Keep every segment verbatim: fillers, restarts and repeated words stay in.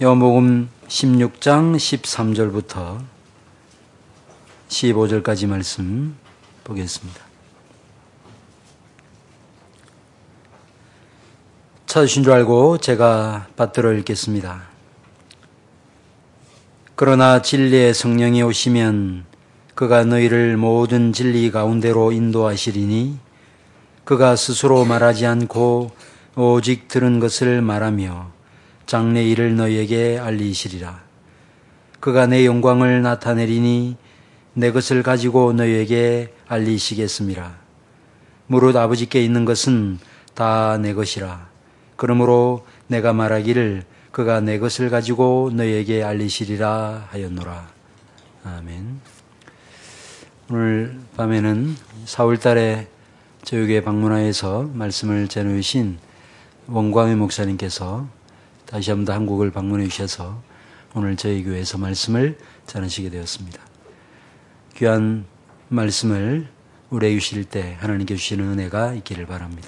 요한복음 십육 장 십삼 절부터 십오 절까지 말씀 보겠습니다. 찾으신 줄 알고 제가 받들어 읽겠습니다. 그러나 진리의 성령이 오시면 그가 너희를 모든 진리 가운데로 인도하시리니 그가 스스로 말하지 않고 오직 들은 것을 말하며 장래 일을 너희에게 알리시리라. 그가 내 영광을 나타내리니 내 것을 가지고 너희에게 알리시겠음이라. 무릇 아버지께 있는 것은 다 내 것이라. 그러므로 내가 말하기를 그가 내 것을 가지고 너희에게 알리시리라 하였노라. 아멘. 오늘 밤에는 사월달에 저에게 방문하여서 말씀을 전해주신 원광희 목사님께서 다시 한 번 더 한국을 방문해 주셔서 오늘 저희 교회에서 말씀을 전하시게 되었습니다. 귀한 말씀을 우리에게 주실 때 하나님께 주시는 은혜가 있기를 바랍니다.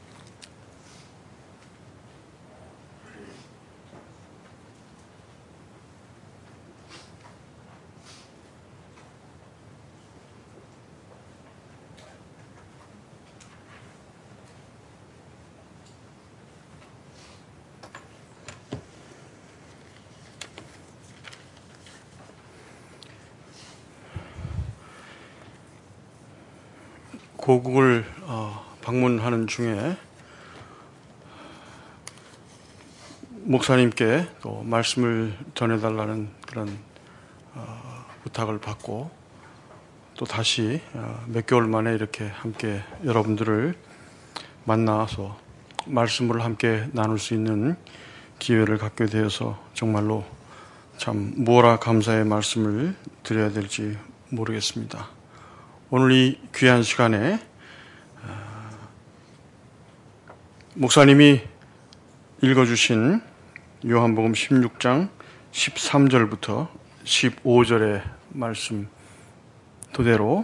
고국을 어, 방문하는 중에 목사님께 또 말씀을 전해달라는 그런 어, 부탁을 받고 또 다시 어, 몇 개월 만에 이렇게 함께 여러분들을 만나서 말씀을 함께 나눌 수 있는 기회를 갖게 되어서 정말로 참 무엇라 감사의 말씀을 드려야 될지 모르겠습니다. 오늘 이 귀한 시간에 목사님이 읽어주신 요한복음 십육 장 십삼 절부터 십오 절의 말씀 토대로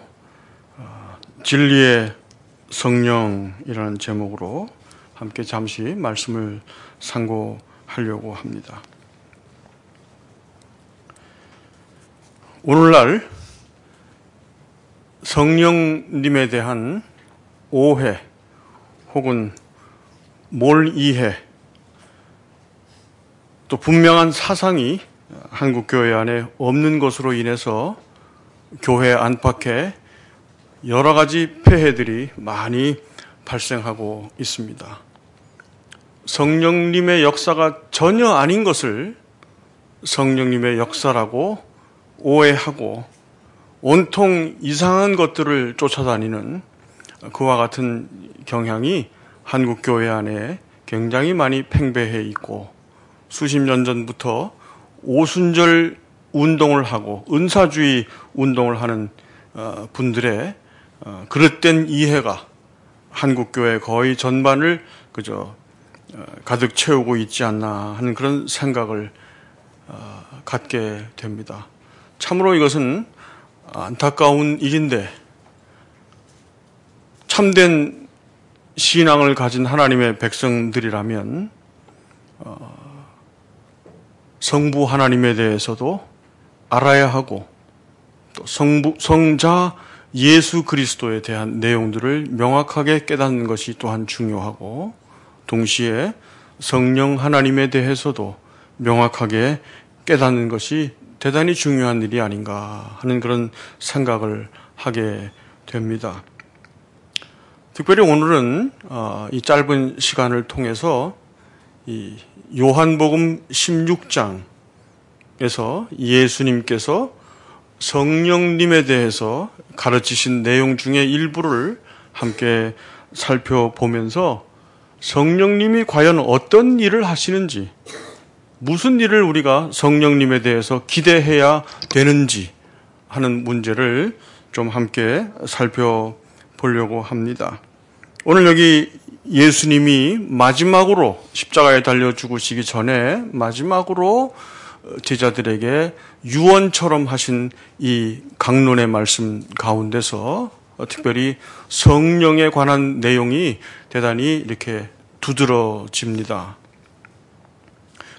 진리의 성령이라는 제목으로 함께 잠시 말씀을 상고하려고 합니다. 오늘날 성령님에 대한 오해 혹은 몰이해 또 분명한 사상이 한국교회 안에 없는 것으로 인해서 교회 안팎에 여러 가지 폐해들이 많이 발생하고 있습니다. 성령님의 역사가 전혀 아닌 것을 성령님의 역사라고 오해하고 온통 이상한 것들을 쫓아다니는 그와 같은 경향이 한국교회 안에 굉장히 많이 팽배해 있고 수십 년 전부터 오순절 운동을 하고 은사주의 운동을 하는 분들의 그릇된 이해가 한국교회 거의 전반을 그저 가득 채우고 있지 않나 하는 그런 생각을 갖게 됩니다. 참으로 이것은 안타까운 일인데 참된 신앙을 가진 하나님의 백성들이라면 어, 성부 하나님에 대해서도 알아야 하고 또 성부, 성자 예수 그리스도에 대한 내용들을 명확하게 깨닫는 것이 또한 중요하고 동시에 성령 하나님에 대해서도 명확하게 깨닫는 것이 대단히 중요한 일이 아닌가 하는 그런 생각을 하게 됩니다. 특별히 오늘은 이 짧은 시간을 통해서 이 요한복음 십육 장에서 예수님께서 성령님에 대해서 가르치신 내용 중에 일부를 함께 살펴보면서 성령님이 과연 어떤 일을 하시는지, 무슨 일을 우리가 성령님에 대해서 기대해야 되는지 하는 문제를 좀 함께 살펴보려고 합니다. 오늘 여기 예수님이 마지막으로 십자가에 달려 죽으시기 전에 마지막으로 제자들에게 유언처럼 하신 이 강론의 말씀 가운데서 특별히 성령에 관한 내용이 대단히 이렇게 두드러집니다.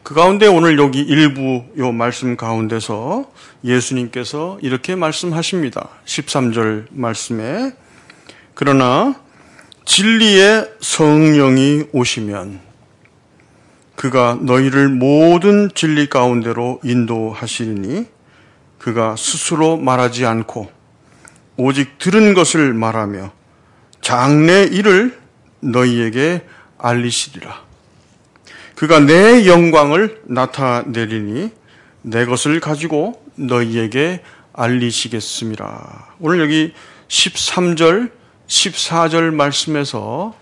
그 가운데 오늘 여기 일부 요 말씀 가운데서 예수님께서 이렇게 말씀하십니다. 십삼 절 말씀에 그러나 진리의 성령이 오시면 그가 너희를 모든 진리 가운데로 인도하시리니 그가 스스로 말하지 않고 오직 들은 것을 말하며 장래 일을 너희에게 알리시리라. 그가 내 영광을 나타내리니 내 것을 가지고 너희에게 알리시겠음이라. 오늘 여기 십삼 절, 십사 절 말씀에서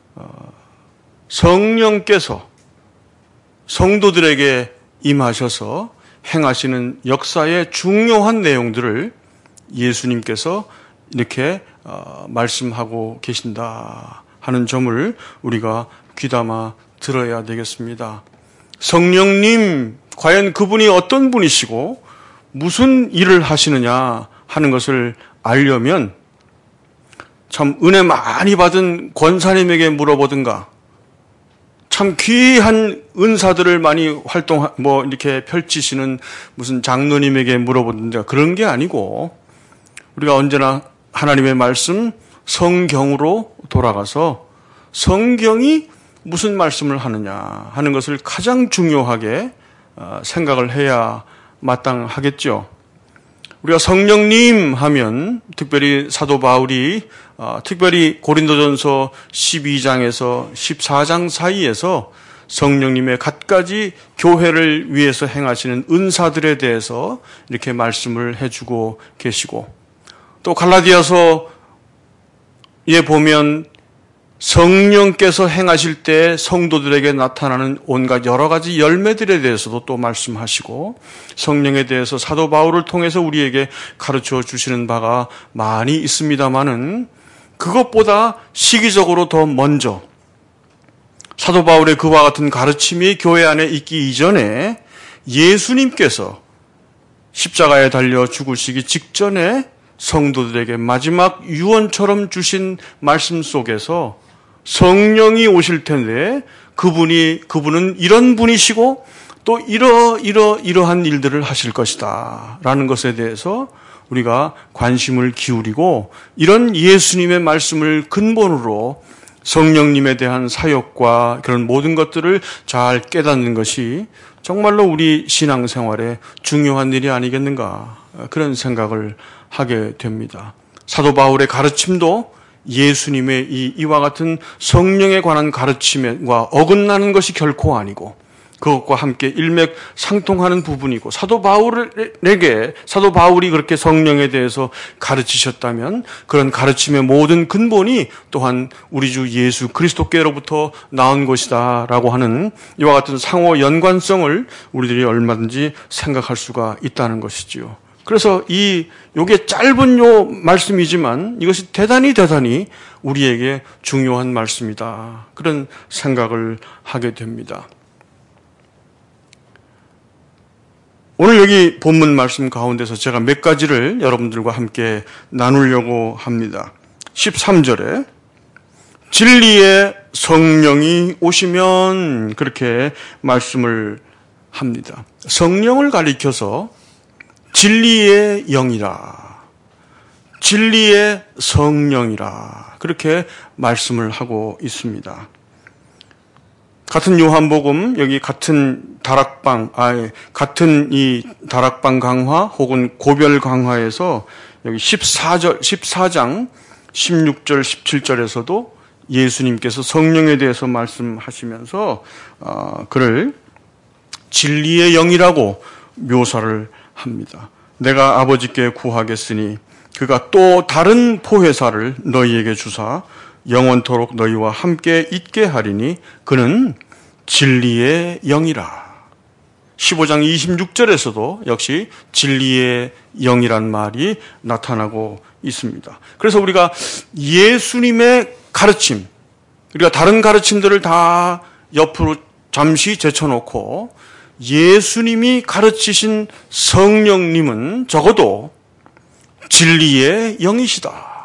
성령께서 성도들에게 임하셔서 행하시는 역사의 중요한 내용들을 예수님께서 이렇게 말씀하고 계신다 하는 점을 우리가 귀담아 들어야 되겠습니다. 성령님, 과연 그분이 어떤 분이시고 무슨 일을 하시느냐 하는 것을 알려면 참 은혜 많이 받은 권사님에게 물어보든가 참 귀한 은사들을 많이 활동, 뭐, 이렇게 펼치시는 무슨 장로님에게 물어보든가 그런 게 아니고 우리가 언제나 하나님의 말씀, 성경으로 돌아가서 성경이 무슨 말씀을 하느냐 하는 것을 가장 중요하게 생각을 해야 마땅하겠죠. 우리가 성령님 하면 특별히 사도 바울이 특별히 고린도전서 십이 장에서 십사 장 사이에서 성령님의 갖가지 교회를 위해서 행하시는 은사들에 대해서 이렇게 말씀을 해주고 계시고 또 갈라디아서에 보면 성령께서 행하실 때 성도들에게 나타나는 온갖 여러 가지 열매들에 대해서도 또 말씀하시고 성령에 대해서 사도 바울을 통해서 우리에게 가르쳐 주시는 바가 많이 있습니다마는 그것보다 시기적으로 더 먼저 사도 바울의 그와 같은 가르침이 교회 안에 있기 이전에 예수님께서 십자가에 달려 죽으시기 직전에 성도들에게 마지막 유언처럼 주신 말씀 속에서 성령이 오실 텐데 그분이 그분은 이런 분이시고 또 이러 이러 이러한 일들을 하실 것이다 라는 것에 대해서 우리가 관심을 기울이고 이런 예수님의 말씀을 근본으로 성령님에 대한 사역과 그런 모든 것들을 잘 깨닫는 것이 정말로 우리 신앙생활에 중요한 일이 아니겠는가 그런 생각을 하게 됩니다. 사도 바울의 가르침도 예수님의 이, 이와 같은 성령에 관한 가르침과 어긋나는 것이 결코 아니고 그것과 함께 일맥상통하는 부분이고 사도 바울에게 사도 바울이 그렇게 성령에 대해서 가르치셨다면 그런 가르침의 모든 근본이 또한 우리 주 예수 그리스도께로부터 나온 것이다라고 하는 이와 같은 상호 연관성을 우리들이 얼마든지 생각할 수가 있다는 것이지요. 그래서 이 요게 짧은 요 말씀이지만 이것이 대단히 대단히 우리에게 중요한 말씀이다. 그런 생각을 하게 됩니다. 오늘 여기 본문 말씀 가운데서 제가 몇 가지를 여러분들과 함께 나누려고 합니다. 십삼 절에 진리의 성령이 오시면 그렇게 말씀을 합니다. 성령을 가리켜서 진리의 영이라, 진리의 성령이라 그렇게 말씀을 하고 있습니다. 같은 요한복음 여기 같은 다락방, 아 같은 이 다락방 강화 혹은 고별 강화에서 여기 십사 절 십사 장 십육 절 십칠 절에서도 예수님께서 성령에 대해서 말씀하시면서 어, 그를 진리의 영이라고 묘사를 합니다. 내가 아버지께 구하겠으니 그가 또 다른 보혜사를 너희에게 주사 영원토록 너희와 함께 있게 하리니 그는 진리의 영이라. 십오 장 이십육 절에서도 역시 진리의 영이란 말이 나타나고 있습니다. 그래서 우리가 예수님의 가르침, 우리가 다른 가르침들을 다 옆으로 잠시 제쳐놓고 예수님이 가르치신 성령님은 적어도 진리의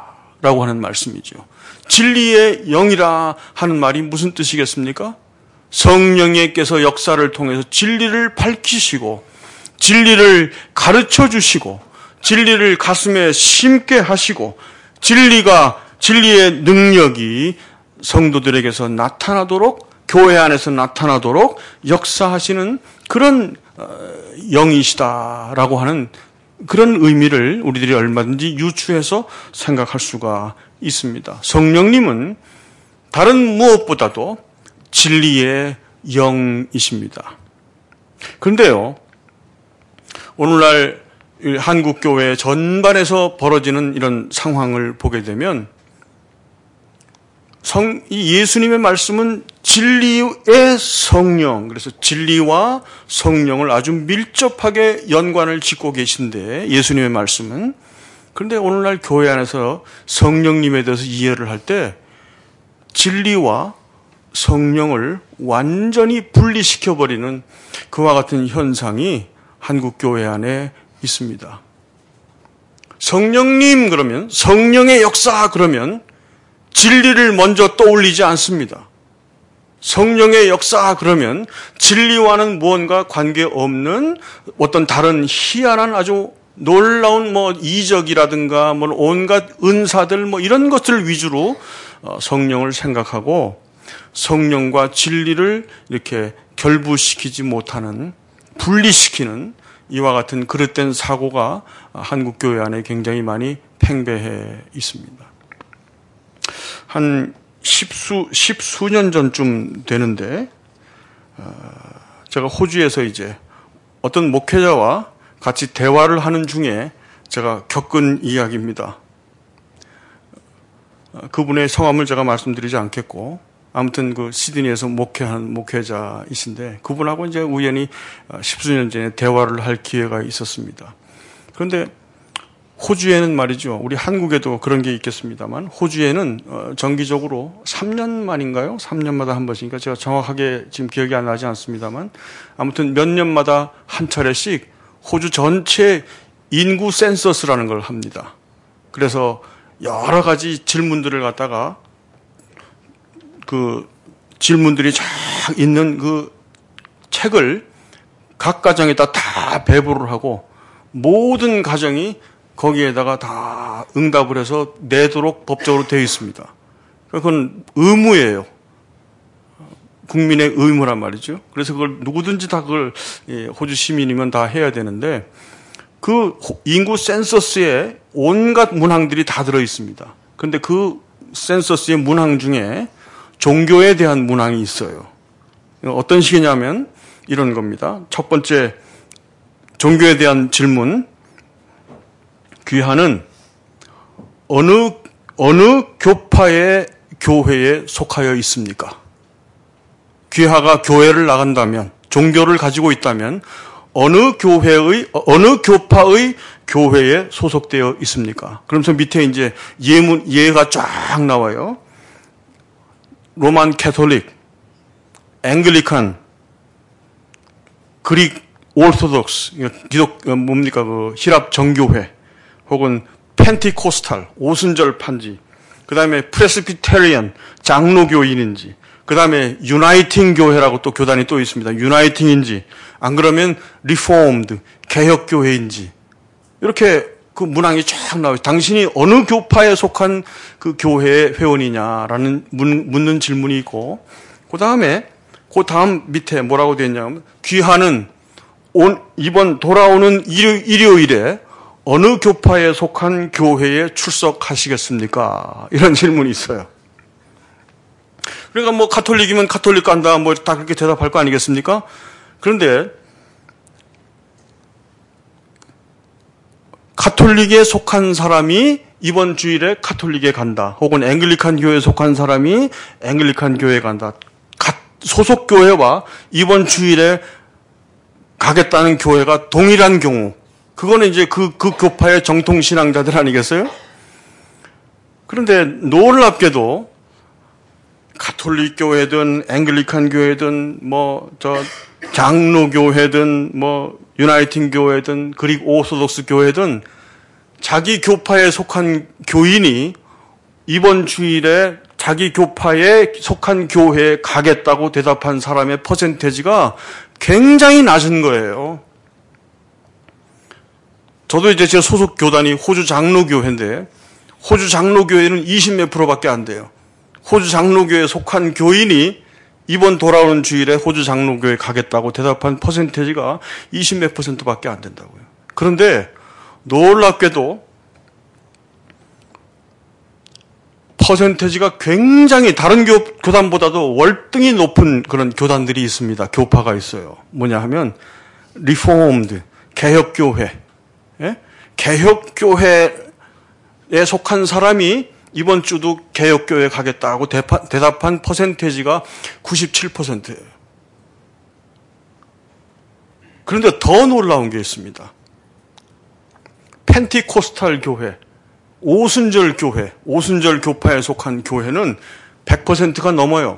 영이시다라고 하는 말씀이죠. 진리의 영이라 하는 말이 무슨 뜻이겠습니까? 성령님께서 역사를 통해서 진리를 밝히시고 진리를 가르쳐 주시고 진리를 가슴에 심게 하시고 진리가 진리의 능력이 성도들에게서 나타나도록 교회 안에서 나타나도록 역사하시는 그런 영이시다라고 하는 그런 의미를 우리들이 얼마든지 유추해서 생각할 수가 있습니다. 성령님은 다른 무엇보다도 진리의 영이십니다. 그런데요, 오늘날 한국 교회 전반에서 벌어지는 이런 상황을 보게 되면 성, 이 예수님의 말씀은 진리의 성령, 그래서 진리와 성령을 아주 밀접하게 연관을 짓고 계신데, 예수님의 말씀은. 그런데 오늘날 교회 안에서 성령님에 대해서 이해를 할 때 진리와 성령을 완전히 분리시켜버리는 그와 같은 현상이 한국 교회 안에 있습니다. 성령님 그러면, 성령의 역사 그러면 진리를 먼저 떠올리지 않습니다. 성령의 역사 그러면 진리와는 무언가 관계없는 어떤 다른 희한한 아주 놀라운 뭐 이적이라든가 뭐 온갖 은사들 뭐 이런 것들 위주로 성령을 생각하고 성령과 진리를 이렇게 결부시키지 못하는, 분리시키는 이와 같은 그릇된 사고가 한국 교회 안에 굉장히 많이 팽배해 있습니다. 한 십수, 십수년 전쯤 되는데, 제가 호주에서 이제 어떤 목회자와 같이 대화를 하는 중에 제가 겪은 이야기입니다. 그분의 성함을 제가 말씀드리지 않겠고, 아무튼 그 시드니에서 목회하는 목회자이신데, 그분하고 이제 우연히 십수년 전에 대화를 할 기회가 있었습니다. 그런데 호주에는 말이죠. 우리 한국에도 그런 게 있겠습니다만 호주에는 정기적으로 삼 년 만인가요? 삼 년마다 한 번씩인가? 제가 정확하게 지금 기억이 안 나지 않습니다만 아무튼 몇 년마다 한 차례씩 호주 전체 인구 센서스라는 걸 합니다. 그래서 여러 가지 질문들을 갖다가 그 질문들이 쫙 있는 그 책을 각 가정에다 다 배부를 하고 모든 가정이 거기에다가 다 응답을 해서 내도록 법적으로 되어 있습니다. 그건 의무예요. 국민의 의무란 말이죠. 그래서 그걸 누구든지 다 그걸 호주 시민이면 다 해야 되는데 그 인구 센서스에 온갖 문항들이 다 들어 있습니다. 그런데 그 센서스의 문항 중에 종교에 대한 문항이 있어요. 어떤 식이냐면 이런 겁니다. 첫 번째 종교에 대한 질문. 귀하는 어느 어느 교파의 교회에 속하여 있습니까? 귀하가 교회를 나간다면, 종교를 가지고 있다면 어느 교회의 어느 교파의 교회에 소속되어 있습니까? 그러면서 밑에 이제 예문 예가 쫙 나와요. 로만 캐톨릭, 앵글리칸, 그릭 오르토독스, 기독 뭡니까 그 히랍 정교회. 혹은 펜티코스탈, 오순절 판지, 그 다음에 프레스비테리언, 장로교인인지, 그 다음에 유나이팅 교회라고 또 교단이 또 있습니다. 유나이팅인지, 안 그러면 리포엄드, 개혁교회인지, 이렇게 그 문항이 쫙 나와요. 당신이 어느 교파에 속한 그 교회의 회원이냐라는 문, 묻는 질문이 있고, 그 다음에, 그 다음 밑에 뭐라고 되어 있냐면, 귀하는 온, 이번 돌아오는 일요, 일요일에 어느 교파에 속한 교회에 출석하시겠습니까? 이런 질문이 있어요. 그러니까 뭐 가톨릭이면 가톨릭 간다, 뭐 다 그렇게 대답할 거 아니겠습니까? 그런데 가톨릭에 속한 사람이 이번 주일에 가톨릭에 간다. 혹은 앵글리칸 교회에 속한 사람이 앵글리칸 교회에 간다. 소속 교회와 이번 주일에 가겠다는 교회가 동일한 경우, 그거는 이제 그, 그 교파의 정통신앙자들 아니겠어요? 그런데 놀랍게도 가톨릭 교회든 앵글리칸 교회든 뭐 저 장로교회든 뭐 유나이팅 교회든 그리고 오소독스 교회든 자기 교파에 속한 교인이 이번 주일에 자기 교파에 속한 교회에 가겠다고 대답한 사람의 퍼센테이지가 굉장히 낮은 거예요. 저도 이제 제 소속 교단이 호주 장로교회인데 호주 장로교회는 이십 몇 프로밖에 안 돼요. 호주 장로교회에 속한 교인이 이번 돌아오는 주일에 호주 장로교회에 가겠다고 대답한 퍼센테이지가 이십 몇 퍼센트밖에 안 된다고요. 그런데 놀랍게도 퍼센테이지가 굉장히 다른 교, 교단보다도 월등히 높은 그런 교단들이 있습니다. 교파가 있어요. 뭐냐 하면 리포엄드, 개혁교회. 예? 개혁교회에 속한 사람이 이번 주도 개혁교회 가겠다고 대파, 대답한 퍼센테이지가 구십칠 퍼센트예요. 그런데 더 놀라운 게 있습니다. 펜티코스탈 교회, 오순절 교회, 오순절 교파에 속한 교회는 백 퍼센트가 넘어요.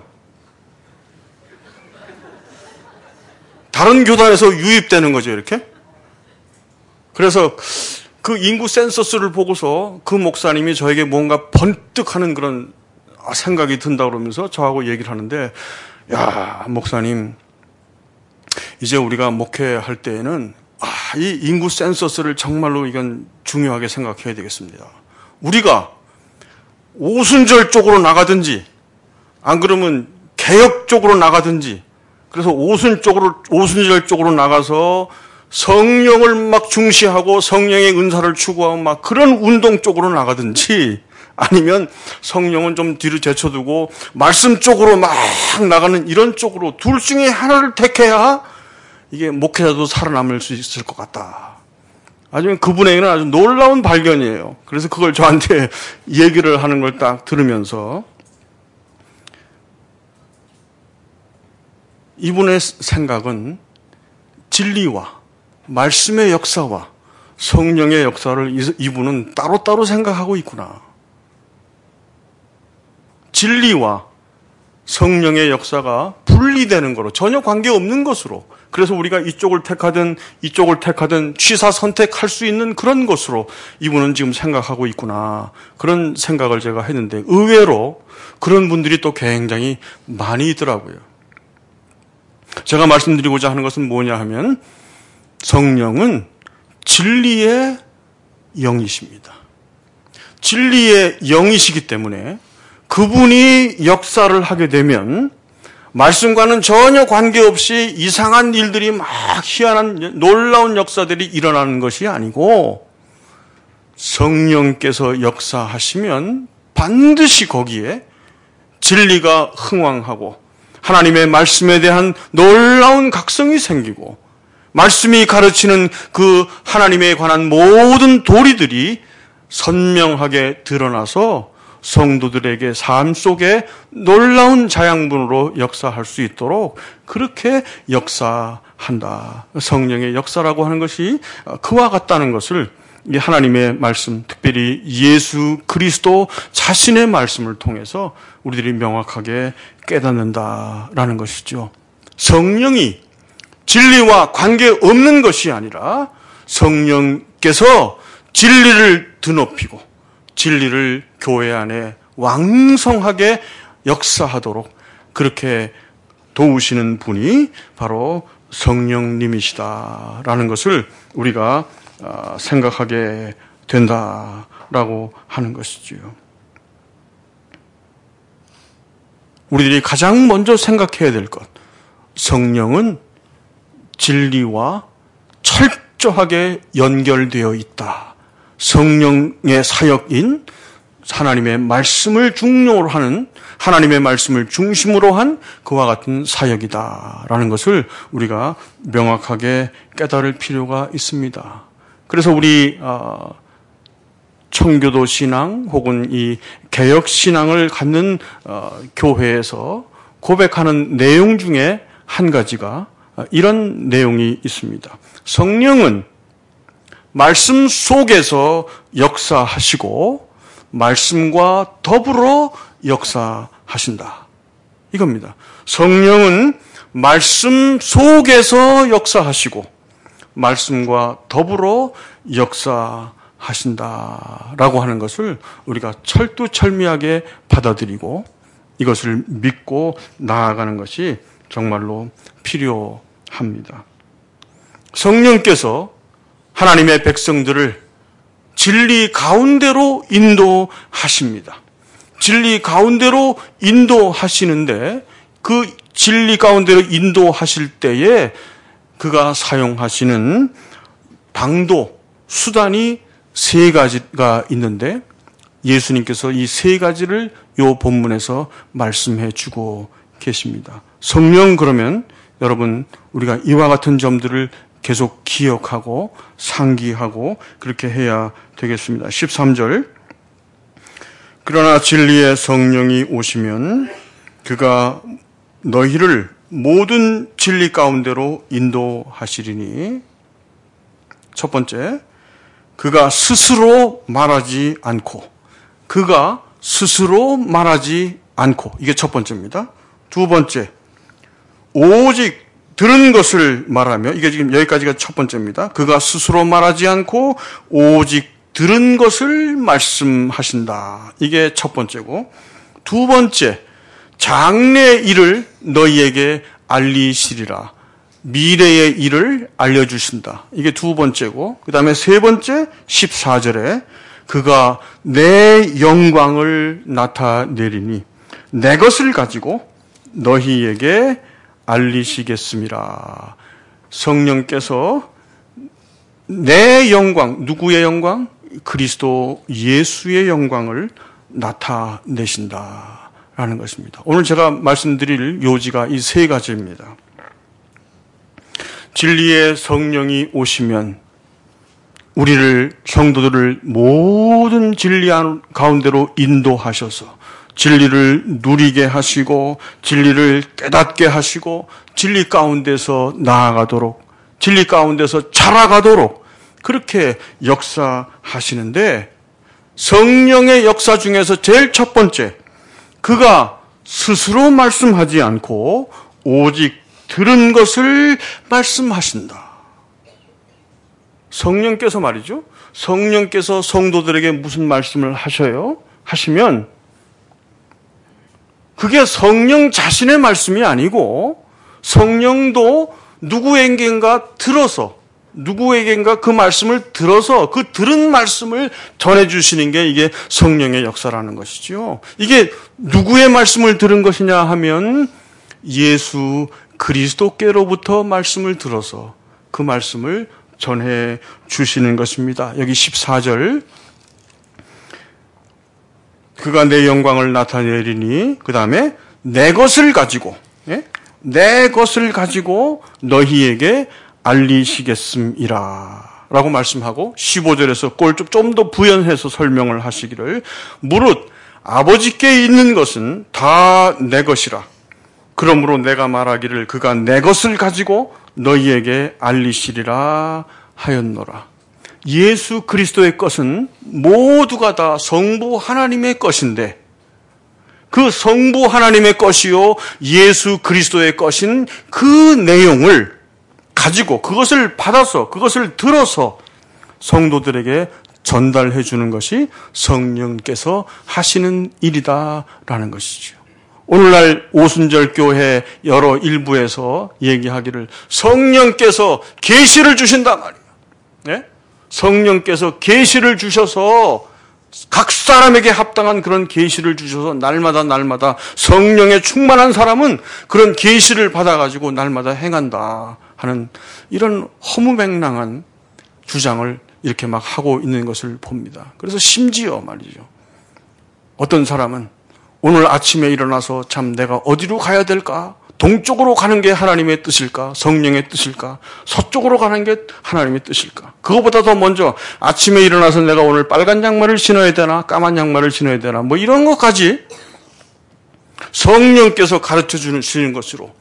다른 교단에서 유입되는 거죠, 이렇게. 그래서 그 인구 센서스를 보고서 그 목사님이 저에게 뭔가 번뜩하는 그런 생각이 든다 그러면서 저하고 얘기를 하는데, 야, 목사님, 이제 우리가 목회할 때에는 아, 이 인구 센서스를 정말로 이건 중요하게 생각해야 되겠습니다. 우리가 오순절 쪽으로 나가든지 안 그러면 개혁 쪽으로 나가든지 그래서 오순 쪽으로 오순절 쪽으로 나가서 성령을 막 중시하고 성령의 은사를 추구하고 막 그런 운동 쪽으로 나가든지 아니면 성령은 좀 뒤로 제쳐두고 말씀 쪽으로 막 나가는 이런 쪽으로 둘 중에 하나를 택해야 이게 목회자도 살아남을 수 있을 것 같다. 아주 그분에게는 아주 놀라운 발견이에요. 그래서 그걸 저한테 얘기를 하는 걸 딱 들으면서 이분의 생각은 진리와 말씀의 역사와 성령의 역사를 이분은 따로따로 생각하고 있구나. 진리와 성령의 역사가 분리되는 거로 전혀 관계없는 것으로 그래서 우리가 이쪽을 택하든 이쪽을 택하든 취사 선택할 수 있는 그런 것으로 이분은 지금 생각하고 있구나. 그런 생각을 제가 했는데 의외로 그런 분들이 또 굉장히 많이 있더라고요. 제가 말씀드리고자 하는 것은 뭐냐 하면 성령은 진리의 영이십니다. 진리의 영이시기 때문에 그분이 역사를 하게 되면 말씀과는 전혀 관계없이 이상한 일들이 막 희한한 놀라운 역사들이 일어나는 것이 아니고 성령께서 역사하시면 반드시 거기에 진리가 흥왕하고 하나님의 말씀에 대한 놀라운 각성이 생기고 말씀이 가르치는 그 하나님에 관한 모든 도리들이 선명하게 드러나서 성도들에게 삶 속에 놀라운 자양분으로 역사할 수 있도록 그렇게 역사한다. 성령의 역사라고 하는 것이 그와 같다는 것을 하나님의 말씀, 특별히 예수 그리스도 자신의 말씀을 통해서 우리들이 명확하게 깨닫는다라는 것이죠. 성령이 진리와 관계없는 것이 아니라 성령께서 진리를 드높이고 진리를 교회 안에 왕성하게 역사하도록 그렇게 도우시는 분이 바로 성령님이시다라는 것을 우리가 생각하게 된다라고 하는 것이지요. 우리들이 가장 먼저 생각해야 될 것, 성령은 진리와 철저하게 연결되어 있다. 성령의 사역인 하나님의 말씀을 중용으로 하는 하나님의 말씀을 중심으로 한 그와 같은 사역이다라는 것을 우리가 명확하게 깨달을 필요가 있습니다. 그래서 우리 청교도 신앙 혹은 이 개혁 신앙을 갖는 교회에서 고백하는 내용 중에 한 가지가 이런 내용이 있습니다. 성령은 말씀 속에서 역사하시고 말씀과 더불어 역사하신다. 이겁니다. 성령은 말씀 속에서 역사하시고 말씀과 더불어 역사하신다라고 하는 것을 우리가 철두철미하게 받아들이고 이것을 믿고 나아가는 것이 정말로 필요합니다. 성령께서 하나님의 백성들을 진리 가운데로 인도하십니다. 진리 가운데로 인도하시는데 그 진리 가운데로 인도하실 때에 그가 사용하시는 방도, 수단이 세 가지가 있는데 예수님께서 이 세 가지를 이 본문에서 말씀해 주고 계십니다. 성령 그러면 여러분 우리가 이와 같은 점들을 계속 기억하고 상기하고 그렇게 해야 되겠습니다. 십삼 절 그러나 진리의 성령이 오시면 그가 너희를 모든 진리 가운데로 인도하시리니 첫 번째 그가 스스로 말하지 않고 그가 스스로 말하지 않고 이게 첫 번째입니다. 두 번째 오직 들은 것을 말하며 이게 지금 여기까지가 첫 번째입니다. 그가 스스로 말하지 않고 오직 들은 것을 말씀하신다. 이게 첫 번째고 두 번째 장래의 일을 너희에게 알리시리라. 미래의 일을 알려주신다. 이게 두 번째고 그 다음에 세 번째 십사 절에 그가 내 영광을 나타내리니 내 것을 가지고 너희에게 알리시겠습니다. 성령께서 내 영광, 누구의 영광? 그리스도 예수의 영광을 나타내신다라는 것입니다. 오늘 제가 말씀드릴 요지가 이 세 가지입니다. 진리의 성령이 오시면 우리를 성도들을 모든 진리 가운데로 인도하셔서 진리를 누리게 하시고 진리를 깨닫게 하시고 진리 가운데서 나아가도록 진리 가운데서 자라가도록 그렇게 역사하시는데 성령의 역사 중에서 제일 첫 번째 그가 스스로 말씀하지 않고 오직 들은 것을 말씀하신다. 성령께서 말이죠. 성령께서 성도들에게 무슨 말씀을 하셔요? 하시면 그게 성령 자신의 말씀이 아니고 성령도 누구에겐가 들어서 누구에겐가 그 말씀을 들어서 그 들은 말씀을 전해주시는 게 이게 성령의 역사라는 것이죠. 이게 누구의 말씀을 들은 것이냐 하면 예수 그리스도께로부터 말씀을 들어서 그 말씀을 전해 주시는 것입니다. 여기 십사 절 그가 내 영광을 나타내리니 그 다음에 내 것을 가지고 예? 내 것을 가지고 너희에게 알리시겠음이라 라고 말씀하고 십오 절에서 꼴 좀 더 부연해서 설명을 하시기를 무릇 아버지께 있는 것은 다 내 것이라 그러므로 내가 말하기를 그가 내 것을 가지고 너희에게 알리시리라 하였노라. 예수 그리스도의 것은 모두가 다 성부 하나님의 것인데 그 성부 하나님의 것이요 예수 그리스도의 것인 그 내용을 가지고 그것을 받아서 그것을 들어서 성도들에게 전달해 주는 것이 성령께서 하시는 일이다라는 것이죠. 오늘날 오순절 교회 여러 일부에서 얘기하기를 성령께서 계시를 주신단 말이에요. 네? 성령께서 계시를 주셔서 각 사람에게 합당한 그런 계시를 주셔서 날마다 날마다 성령에 충만한 사람은 그런 계시를 받아가지고 날마다 행한다 하는 이런 허무맹랑한 주장을 이렇게 막 하고 있는 것을 봅니다. 그래서 심지어 말이죠. 어떤 사람은 오늘 아침에 일어나서 참 내가 어디로 가야 될까? 동쪽으로 가는 게 하나님의 뜻일까? 성령의 뜻일까? 서쪽으로 가는 게 하나님의 뜻일까? 그거보다 더 먼저 아침에 일어나서 내가 오늘 빨간 양말을 신어야 되나? 까만 양말을 신어야 되나? 뭐 이런 것까지 성령께서 가르쳐 주시는 것으로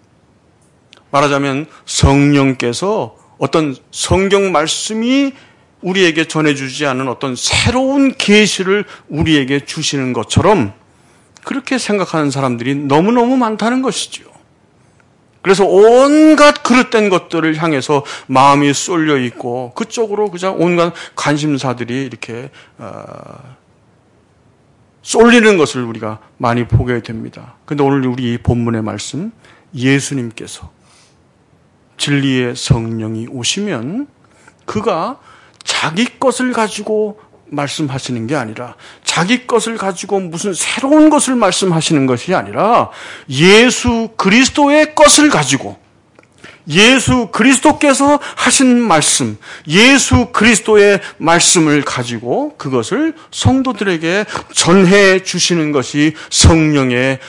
말하자면 성령께서 어떤 성경 말씀이 우리에게 전해주지 않은 어떤 새로운 계시를 우리에게 주시는 것처럼 그렇게 생각하는 사람들이 너무너무 많다는 것이죠. 그래서 온갖 그릇된 것들을 향해서 마음이 쏠려 있고 그쪽으로 그냥 온갖 관심사들이 이렇게 어, 쏠리는 것을 우리가 많이 보게 됩니다. 그런데 오늘 우리 이 본문의 말씀, 예수님께서 진리의 성령이 오시면 그가 자기 것을 가지고 말씀하시는 게 아니라 자기 것을 가지고 무슨 새로운 것을 말씀하시는 것이 아니라 예수 그리스도의 것을 가지고 예수 그리스도께서 하신 말씀, 예수 그리스도의 말씀을 가지고 그것을 성도들에게 전해 주시는 것이 성령의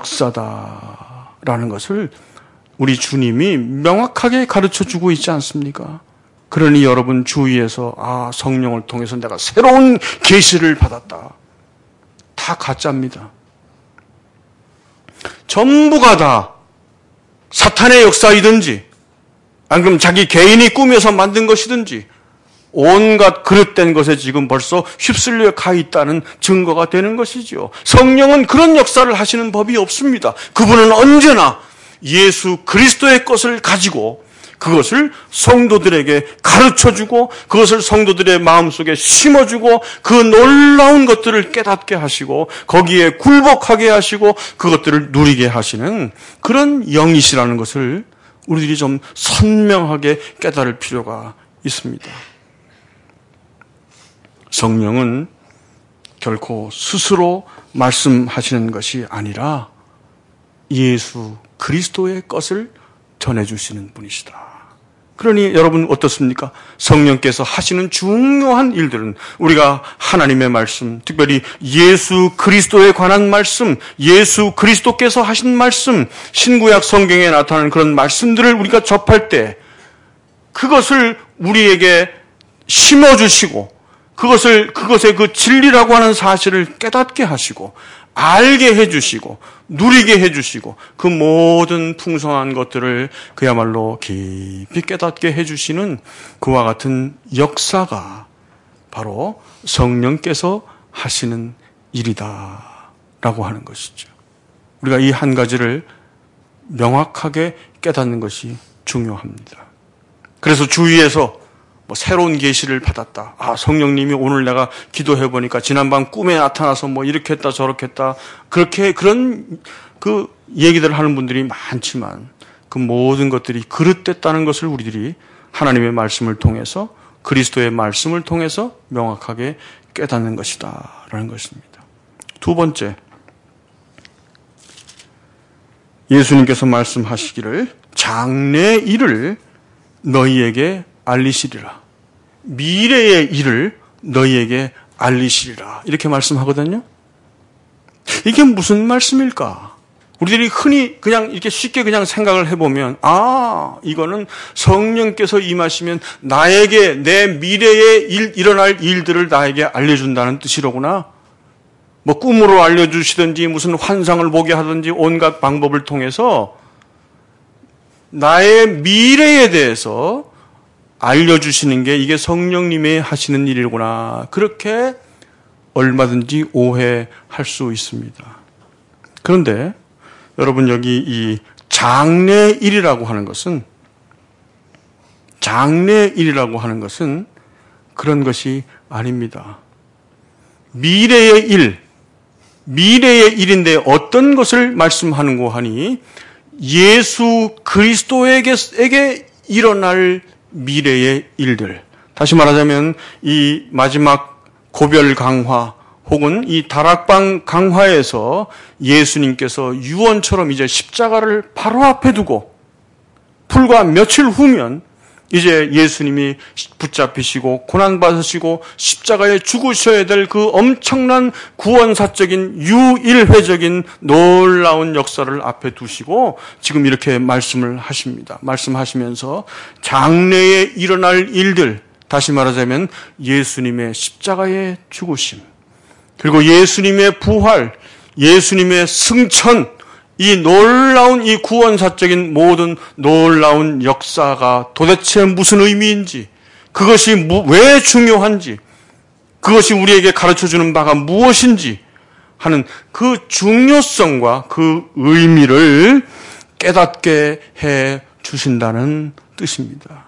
역사다라는 것을 우리 주님이 명확하게 가르쳐 주고 있지 않습니까? 그러니 여러분 주위에서 아, 성령을 통해서 내가 새로운 계시를 받았다. 다 가짜입니다. 전부가 다 사탄의 역사이든지 안 그러면 자기 개인이 꾸며서 만든 것이든지 온갖 그릇된 것에 지금 벌써 휩쓸려 가 있다는 증거가 되는 것이지요. 성령은 그런 역사를 하시는 법이 없습니다. 그분은 언제나 예수 그리스도의 것을 가지고 그것을 성도들에게 가르쳐주고 그것을 성도들의 마음속에 심어주고 그 놀라운 것들을 깨닫게 하시고 거기에 굴복하게 하시고 그것들을 누리게 하시는 그런 영이시라는 것을 우리들이 좀 선명하게 깨달을 필요가 있습니다. 성령은 결코 스스로 말씀하시는 것이 아니라 예수 그리스도의 것을 전해주시는 분이시다. 그러니 여러분 어떻습니까? 성령께서 하시는 중요한 일들은 우리가 하나님의 말씀, 특별히 예수 그리스도에 관한 말씀, 예수 그리스도께서 하신 말씀, 신구약 성경에 나타나는 그런 말씀들을 우리가 접할 때 그것을 우리에게 심어주시고 그것을, 그것의 그 진리라고 하는 사실을 깨닫게 하시고 알게 해주시고 누리게 해주시고 그 모든 풍성한 것들을 그야말로 깊이 깨닫게 해주시는 그와 같은 역사가 바로 성령께서 하시는 일이다라고 하는 것이죠. 우리가 이 한 가지를 명확하게 깨닫는 것이 중요합니다. 그래서 주위에서 뭐 새로운 계시를 받았다. 아, 성령님이 오늘 내가 기도해 보니까 지난밤 꿈에 나타나서 뭐 이렇게 했다 저렇게 했다. 그렇게 그런 그 얘기들을 하는 분들이 많지만 그 모든 것들이 그릇됐다는 것을 우리들이 하나님의 말씀을 통해서 그리스도의 말씀을 통해서 명확하게 깨닫는 것이다라는 것입니다. 두 번째, 예수님께서 말씀하시기를 장래 일을 너희에게 알리시리라. 미래의 일을 너희에게 알리시리라. 이렇게 말씀하거든요. 이게 무슨 말씀일까? 우리들이 흔히 그냥 이렇게 쉽게 그냥 생각을 해보면 아, 이거는 성령께서 임하시면 나에게 내 미래에 일, 일어날 일들을 나에게 알려준다는 뜻이로구나. 뭐 꿈으로 알려주시든지 무슨 환상을 보게 하든지 온갖 방법을 통해서 나의 미래에 대해서 알려주시는 게 이게 성령님이 하시는 일이구나. 그렇게 얼마든지 오해할 수 있습니다. 그런데 여러분 여기 이 장래일이라고 하는 것은 장래일이라고 하는 것은 그런 것이 아닙니다. 미래의 일, 미래의 일인데 어떤 것을 말씀하는고 하니 예수 그리스도에게 일어날 미래의 일들. 다시 말하자면 이 마지막 고별 강화 혹은 이 다락방 강화에서 예수님께서 유언처럼 이제 십자가를 바로 앞에 두고 불과 며칠 후면 이제 예수님이 붙잡히시고 고난받으시고 십자가에 죽으셔야 될 그 엄청난 구원사적인 유일회적인 놀라운 역사를 앞에 두시고 지금 이렇게 말씀을 하십니다. 말씀하시면서 장래에 일어날 일들, 다시 말하자면 예수님의 십자가의 죽으심, 그리고 예수님의 부활, 예수님의 승천, 이 놀라운 이 구원사적인 모든 놀라운 역사가 도대체 무슨 의미인지, 그것이 왜 중요한지, 그것이 우리에게 가르쳐주는 바가 무엇인지 하는 그 중요성과 그 의미를 깨닫게 해 주신다는 뜻입니다.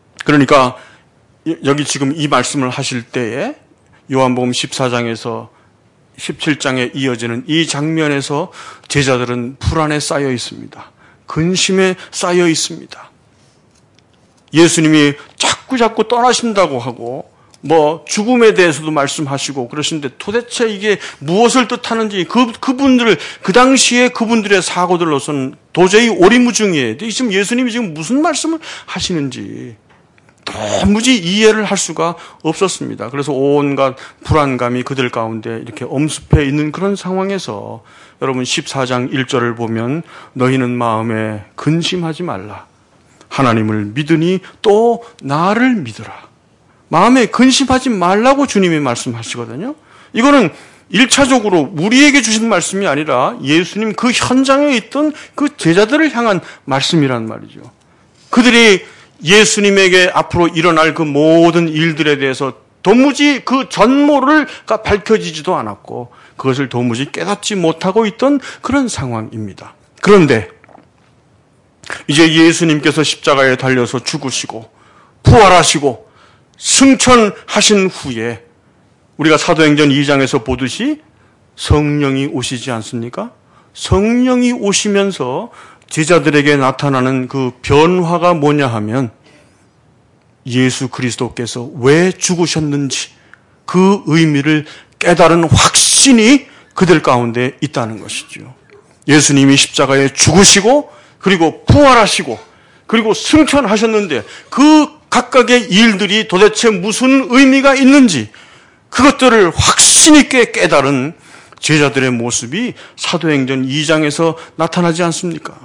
그러니까 여기 지금 이 말씀을 하실 때에 요한복음 십사 장에서 십칠 장에 이어지는 이 장면에서 제자들은 불안에 쌓여 있습니다. 근심에 쌓여 있습니다. 예수님이 자꾸 자꾸 떠나신다고 하고 뭐 죽음에 대해서도 말씀하시고 그러시는데 도대체 이게 무엇을 뜻하는지 그, 그분들, 그 당시에 그분들의 사고들로서는 도저히 오리무중이에요. 지금 예수님이 지금 무슨 말씀을 하시는지 도무지 이해를 할 수가 없었습니다. 그래서 온갖 불안감이 그들 가운데 이렇게 엄습해 있는 그런 상황에서 여러분 십사 장 일 절을 보면 너희는 마음에 근심하지 말라. 하나님을 믿으니 또 나를 믿으라. 마음에 근심하지 말라고 주님이 말씀하시거든요. 이거는 일차적으로 우리에게 주신 말씀이 아니라 예수님 그 현장에 있던 그 제자들을 향한 말씀이란 말이죠. 그들이 예수님에게 앞으로 일어날 그 모든 일들에 대해서 도무지 그 전모를 밝혀지지도 않았고 그것을 도무지 깨닫지 못하고 있던 그런 상황입니다. 그런데 이제 예수님께서 십자가에 달려서 죽으시고 부활하시고 승천하신 후에 우리가 사도행전 이 장에서 보듯이 성령이 오시지 않습니까? 성령이 오시면서 제자들에게 나타나는 그 변화가 뭐냐 하면 예수 그리스도께서 왜 죽으셨는지 그 의미를 깨달은 확신이 그들 가운데 있다는 것이죠. 예수님이 십자가에 죽으시고 그리고 부활하시고 그리고 승천하셨는데 그 각각의 일들이 도대체 무슨 의미가 있는지 그것들을 확신 있게 깨달은 제자들의 모습이 사도행전 이 장에서 나타나지 않습니까?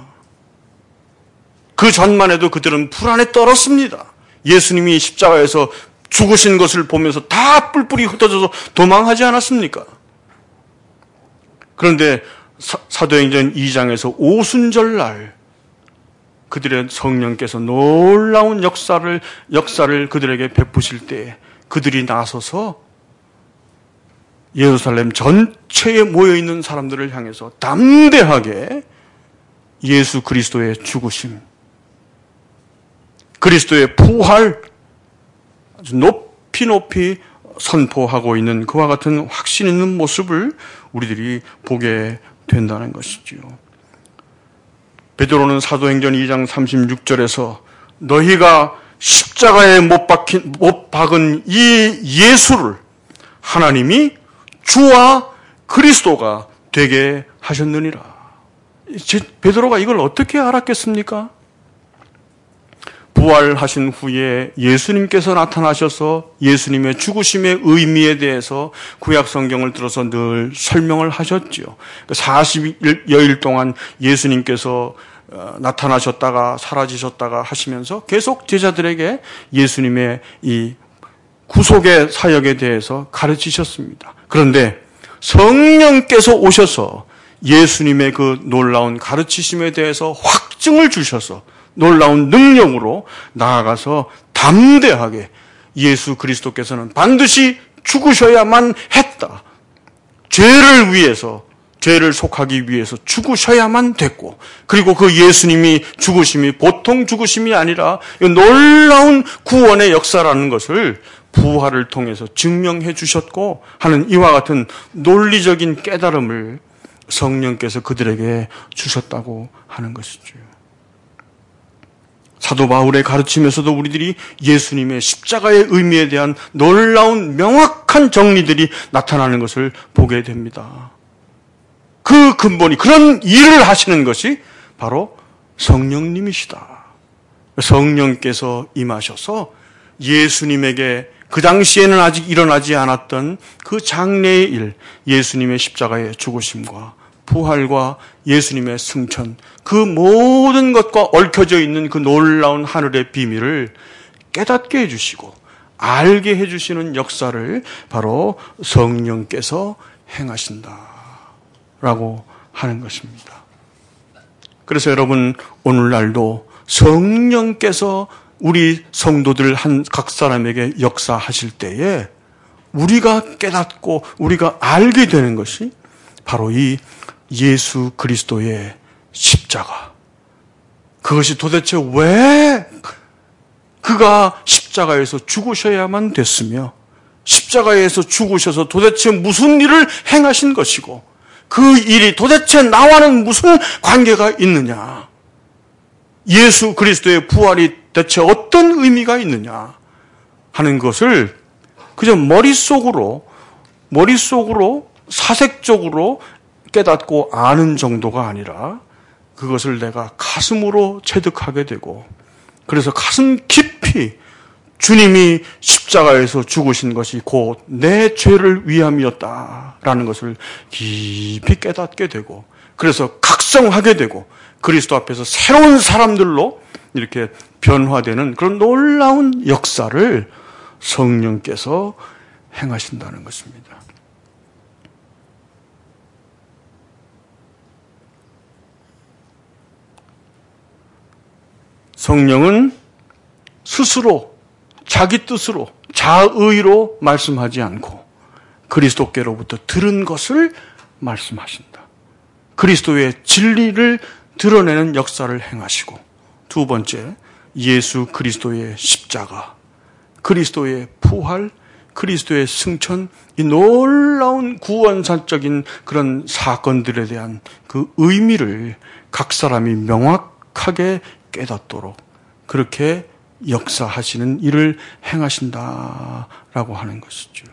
그 전만 해도 그들은 불안에 떨었습니다. 예수님이 십자가에서 죽으신 것을 보면서 다 뿔뿔이 흩어져서 도망하지 않았습니까? 그런데 사, 사도행전 이 장에서 오순절날 그들의 성령께서 놀라운 역사를 역사를 그들에게 베푸실 때 그들이 나서서 예루살렘 전체에 모여 있는 사람들을 향해서 담대하게 예수 그리스도의 죽으심, 그리스도의 부활 아주 높이 높이 선포하고 있는 그와 같은 확신 있는 모습을 우리들이 보게 된다는 것이지요. 베드로는 사도행전 이 장 삼십육 절에서 너희가 십자가에 못 박힌, 못 박은 이 예수를 하나님이 주와 그리스도가 되게 하셨느니라. 베드로가 이걸 어떻게 알았겠습니까? 부활하신 후에 예수님께서 나타나셔서 예수님의 죽으심의 의미에 대해서 구약 성경을 들어서 늘 설명을 하셨죠. 사십여일 동안 예수님께서 나타나셨다가 사라지셨다가 하시면서 계속 제자들에게 예수님의 이 구속의 사역에 대해서 가르치셨습니다. 그런데 성령께서 오셔서 예수님의 그 놀라운 가르치심에 대해서 확증을 주셔서 놀라운 능력으로 나아가서 담대하게 예수 그리스도께서는 반드시 죽으셔야만 했다. 죄를 위해서, 죄를 속하기 위해서 죽으셔야만 됐고, 그리고 그 예수님이 죽으심이 보통 죽으심이 아니라 놀라운 구원의 역사라는 것을 부활을 통해서 증명해 주셨고 하는 이와 같은 논리적인 깨달음을 성령께서 그들에게 주셨다고 하는 것이죠. 사도 바울의 가르침에서도 우리들이 예수님의 십자가의 의미에 대한 놀라운 명확한 정리들이 나타나는 것을 보게 됩니다. 그 근본이, 그런 일을 하시는 것이 바로 성령님이시다. 성령께서 임하셔서 예수님에게 그 당시에는 아직 일어나지 않았던 그 장래의 일, 예수님의 십자가의 죽으심과 부활과 예수님의 승천, 그 모든 것과 얽혀져 있는 그 놀라운 하늘의 비밀을 깨닫게 해주시고 알게 해주시는 역사를 바로 성령께서 행하신다라고 하는 것입니다. 그래서 여러분, 오늘날도 성령께서 우리 성도들 한 각 사람에게 역사하실 때에 우리가 깨닫고 우리가 알게 되는 것이 바로 이 예수 그리스도의 십자가. 그것이 도대체 왜 그가 십자가에서 죽으셔야만 됐으며 십자가에서 죽으셔서 도대체 무슨 일을 행하신 것이고 그 일이 도대체 나와는 무슨 관계가 있느냐? 예수 그리스도의 부활이 대체 어떤 의미가 있느냐 하는 것을 그저 머릿속으로 머릿속으로 사색적으로 깨닫고 아는 정도가 아니라 그것을 내가 가슴으로 체득하게 되고 그래서 가슴 깊이 주님이 십자가에서 죽으신 것이 곧 내 죄를 위함이었다라는 것을 깊이 깨닫게 되고 그래서 각성하게 되고 그리스도 앞에서 새로운 사람들로 이렇게 변화되는 그런 놀라운 역사를 성령께서 행하신다는 것입니다. 성령은 스스로 자기 뜻으로 자의로 말씀하지 않고 그리스도께로부터 들은 것을 말씀하신다. 그리스도의 진리를 드러내는 역사를 행하시고 두 번째, 예수 그리스도의 십자가, 그리스도의 부활, 그리스도의 승천, 이 놀라운 구원사적인 그런 사건들에 대한 그 의미를 각 사람이 명확하게 깨닫도록 그렇게 역사하시는 일을 행하신다라고 하는 것이죠.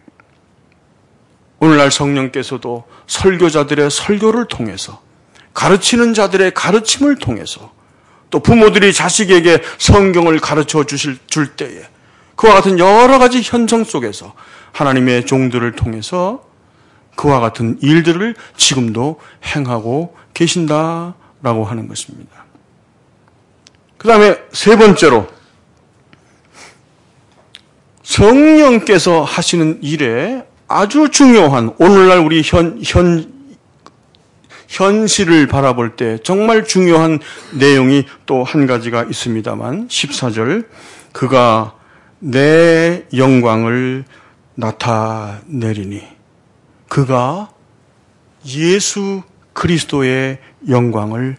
오늘날 성령께서도 설교자들의 설교를 통해서 가르치는 자들의 가르침을 통해서 또 부모들이 자식에게 성경을 가르쳐 주실 줄 때에 그와 같은 여러 가지 현상 속에서 하나님의 종들을 통해서 그와 같은 일들을 지금도 행하고 계신다라고 하는 것입니다. 그 다음에 세 번째로 성령께서 하시는 일에 아주 중요한 오늘날 우리 현, 현, 현실을 바라볼 때 정말 중요한 내용이 또 한 가지가 있습니다만 십사 절 그가 내 영광을 나타내리니 그가 예수 그리스도의 영광을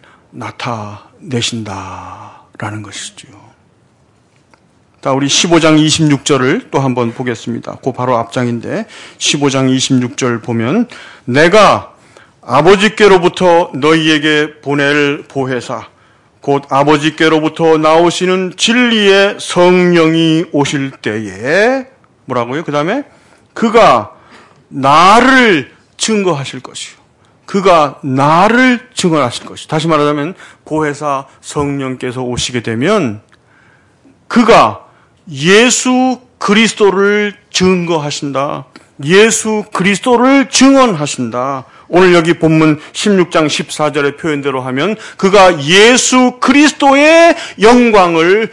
나타내신다라는 것이죠. 자, 우리 십오 장 이십육 절을 또 한번 보겠습니다. 그 바로 앞장인데 십오 장 이십육 절 보면 내가 아버지께로부터 너희에게 보낼 보혜사 곧 아버지께로부터 나오시는 진리의 성령이 오실 때에 뭐라고요? 그 다음에 그가 나를 증거하실 것이요. 그가 나를 증언하실 것이요. 다시 말하자면 보혜사 성령께서 오시게 되면 그가 예수 그리스도를 증거하신다. 예수 그리스도를 증언하신다. 오늘 여기 본문 십육 장 십사 절의 표현대로 하면 그가 예수 그리스도의 영광을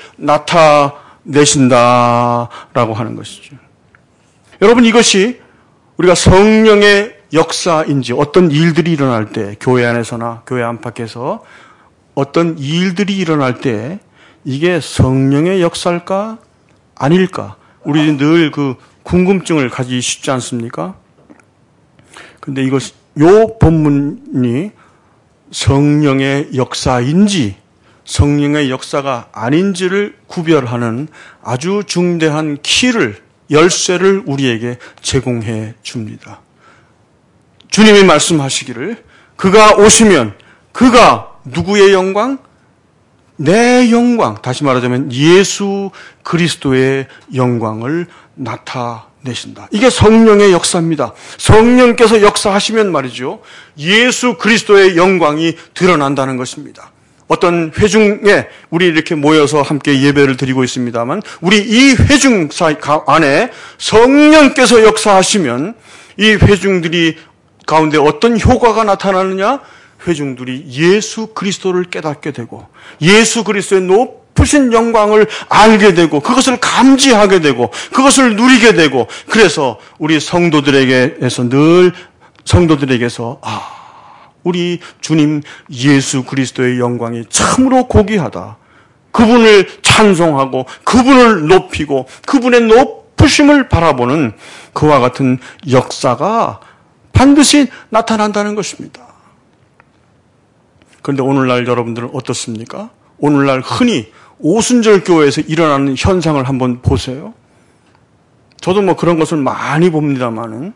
나타내신다라고 하는 것이죠. 여러분 이것이 우리가 성령의 역사인지 어떤 일들이 일어날 때 교회 안에서나 교회 안팎에서 어떤 일들이 일어날 때 이게 성령의 역사일까 아닐까 우리 늘 그 궁금증을 가지기 쉽지 않습니까? 근데 이것 요 본문이 성령의 역사인지 성령의 역사가 아닌지를 구별하는 아주 중대한 키를 열쇠를 우리에게 제공해 줍니다. 주님이 말씀하시기를 그가 오시면 그가 누구의 영광? 내 영광, 다시 말하자면 예수 그리스도의 영광을 나타내신다. 이게 성령의 역사입니다. 성령께서 역사하시면 말이죠. 예수 그리스도의 영광이 드러난다는 것입니다. 어떤 회중에 우리 이렇게 모여서 함께 예배를 드리고 있습니다만 우리 이 회중 안에 성령께서 역사하시면 이 회중들이 가운데 어떤 효과가 나타나느냐? 회중들이 예수 그리스도를 깨닫게 되고 예수 그리스도의 높으신 영광을 알게 되고 그것을 감지하게 되고 그것을 누리게 되고 그래서 우리 성도들에게서 늘 성도들에게서 아 우리 주님 예수 그리스도의 영광이 참으로 고귀하다. 그분을 찬송하고 그분을 높이고 그분의 높으심을 바라보는 그와 같은 역사가 반드시 나타난다는 것입니다. 그런데 오늘날 여러분들은 어떻습니까? 오늘날 흔히 오순절 교회에서 일어나는 현상을 한번 보세요. 저도 뭐 그런 것을 많이 봅니다만은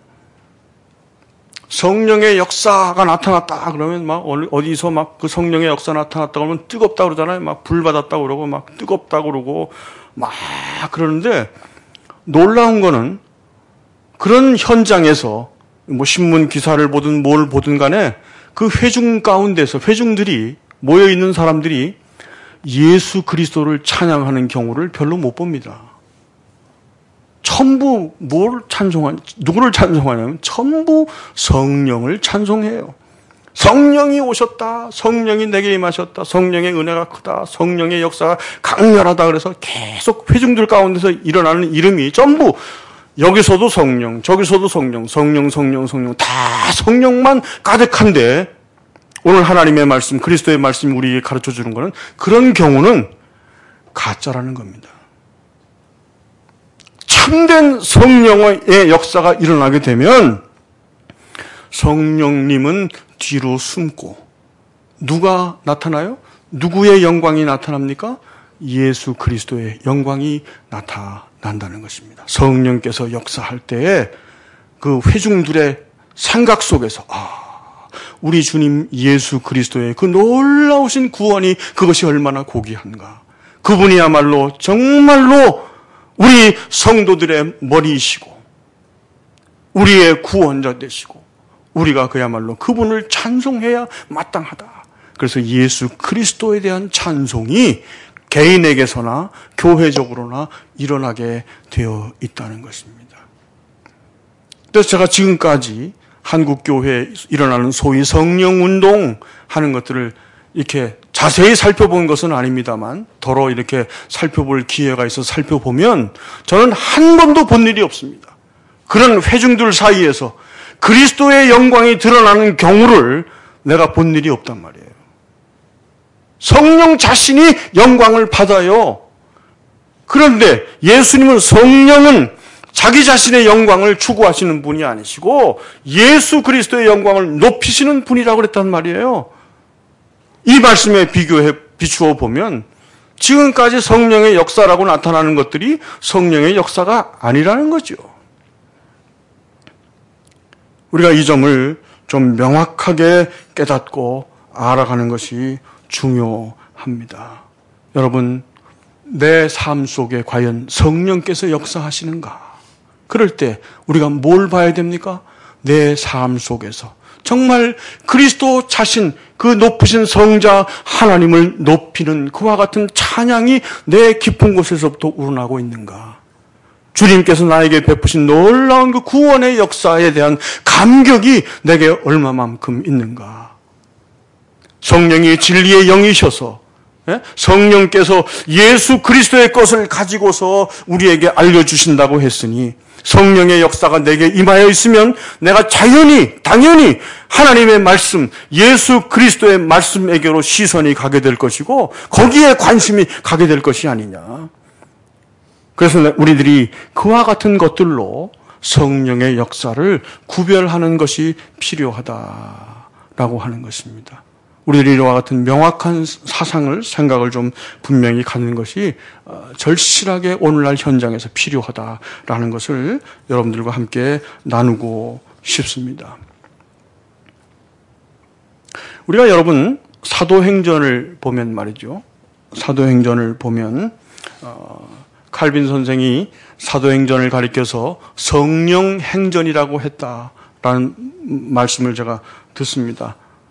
성령의 역사가 나타났다 그러면 막 어디서 막 그 성령의 역사 나타났다 그러면 뜨겁다 그러잖아요. 막 불 받았다 그러고 막 뜨겁다 그러고 막 그러는데 놀라운 거는 그런 현장에서 뭐 신문 기사를 보든 뭘 보든 간에 그 회중 가운데서 회중들이 모여 있는 사람들이 예수 그리스도를 찬양하는 경우를 별로 못 봅니다. 전부 뭘 찬송하냐, 누구를 찬송하냐면 전부 성령을 찬송해요. 성령이 오셨다. 성령이 내게 임하셨다. 성령의 은혜가 크다. 성령의 역사가 강렬하다. 그래서 계속 회중들 가운데서 일어나는 이름이 전부 여기서도 성령, 저기서도 성령, 성령, 성령, 성령, 다 성령만 가득한데 오늘 하나님의 말씀, 그리스도의 말씀이 우리에게 가르쳐 주는 것은 그런 경우는 가짜라는 겁니다. 참된 성령의 역사가 일어나게 되면 성령님은 뒤로 숨고 누가 나타나요? 누구의 영광이 나타납니까? 예수 그리스도의 영광이 나타난다는 것입니다. 성령께서 역사할 때에 그 회중들의 생각 속에서 아, 우리 주님 예수 그리스도의 그 놀라우신 구원이 그것이 얼마나 고귀한가. 그분이야말로 정말로 우리 성도들의 머리이시고 우리의 구원자 되시고 우리가 그야말로 그분을 찬송해야 마땅하다. 그래서 예수 그리스도에 대한 찬송이 개인에게서나 교회적으로나 일어나게 되어 있다는 것입니다. 그래서 제가 지금까지 한국교회에 일어나는 소위 성령운동 하는 것들을 이렇게 자세히 살펴본 것은 아닙니다만 더러 이렇게 살펴볼 기회가 있어서 살펴보면 저는 한 번도 본 일이 없습니다. 그런 회중들 사이에서 그리스도의 영광이 드러나는 경우를 내가 본 일이 없단 말이에요. 성령 자신이 영광을 받아요. 그런데 예수님은 성령은 자기 자신의 영광을 추구하시는 분이 아니시고 예수 그리스도의 영광을 높이시는 분이라고 그랬단 말이에요. 이 말씀에 비교해 비추어 보면 지금까지 성령의 역사라고 나타나는 것들이 성령의 역사가 아니라는 거죠. 우리가 이 점을 좀 명확하게 깨닫고 알아가는 것이 중요합니다. 여러분, 내 삶 속에 과연 성령께서 역사하시는가? 그럴 때 우리가 뭘 봐야 됩니까? 내 삶 속에서 정말 그리스도 자신, 그 높으신 성자 하나님을 높이는 그와 같은 찬양이 내 깊은 곳에서부터 우러나고 있는가? 주님께서 나에게 베푸신 놀라운 그 구원의 역사에 대한 감격이 내게 얼마만큼 있는가? 성령이 진리의 영이셔서 성령께서 예수 그리스도의 것을 가지고서 우리에게 알려주신다고 했으니 성령의 역사가 내게 임하여 있으면 내가 자연히 당연히 하나님의 말씀, 예수 그리스도의 말씀에게로 시선이 가게 될 것이고 거기에 관심이 가게 될 것이 아니냐. 그래서 우리들이 그와 같은 것들로 성령의 역사를 구별하는 것이 필요하다라고 하는 것입니다. 우리들이 이와 같은 명확한 사상을, 생각을 좀 분명히 갖는 것이 절실하게 오늘날 현장에서 필요하다라는 것을 여러분들과 함께 나누고 싶습니다. 우리가 여러분 사도행전을 보면 말이죠. 사도행전을 보면 어, 칼빈 선생이 사도행전을 가리켜서 성령행전이라고 했다라는 말씀을 제가 듣습니다.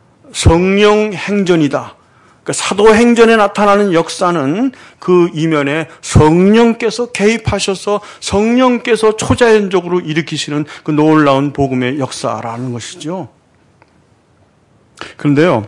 성령행전이다. 그러니까 사도행전에 나타나는 역사는 그 이면에 성령께서 개입하셔서 성령께서 초자연적으로 일으키시는 그 놀라운 복음의 역사라는 것이죠. 그런데요,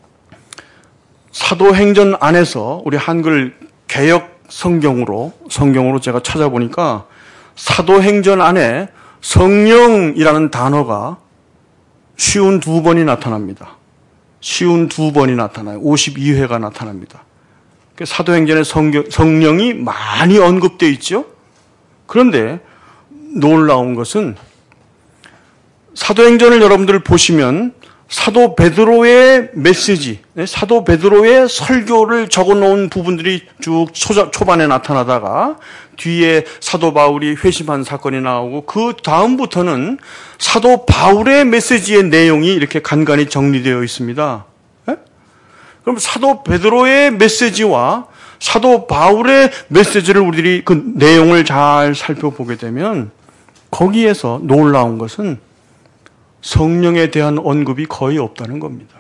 사도행전 안에서 우리 한글 개역 성경으로, 성경으로 제가 찾아보니까 사도행전 안에 성령이라는 단어가 쉬운 두 번이 나타납니다. 쉬운 두 번이 나타나요. 오십이 회가 나타납니다. 사도행전에 성경, 성령이 많이 언급되어 있죠. 그런데 놀라운 것은 사도행전을 여러분들 보시면 사도 베드로의 메시지, 사도 베드로의 설교를 적어놓은 부분들이 쭉 초반에 나타나다가 뒤에 사도 바울이 회심한 사건이 나오고 그 다음부터는 사도 바울의 메시지의 내용이 이렇게 간간히 정리되어 있습니다. 네? 그럼 사도 베드로의 메시지와 사도 바울의 메시지를 우리들이 그 내용을 잘 살펴보게 되면 거기에서 놀라운 것은 성령에 대한 언급이 거의 없다는 겁니다.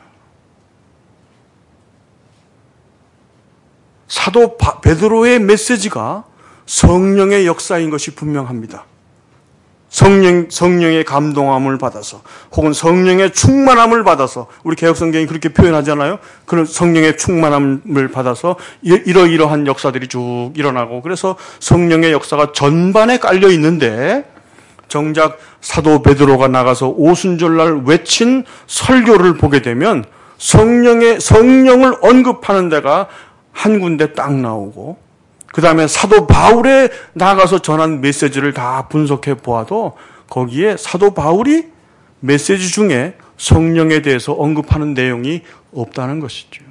사도 베드로의 메시지가 성령의 역사인 것이 분명합니다. 성령, 성령의 감동함을 받아서 혹은 성령의 충만함을 받아서 우리 개혁성경이 그렇게 표현하잖아요. 그런 성령의 충만함을 받아서 이러이러한 역사들이 쭉 일어나고 그래서 성령의 역사가 전반에 깔려 있는데 정작 사도 베드로가 나가서 오순절날 외친 설교를 보게 되면 성령의 성령을 언급하는 데가 한 군데 딱 나오고 그 다음에 사도 바울에 나가서 전한 메시지를 다 분석해 보아도 거기에 사도 바울이 메시지 중에 성령에 대해서 언급하는 내용이 없다는 것이죠.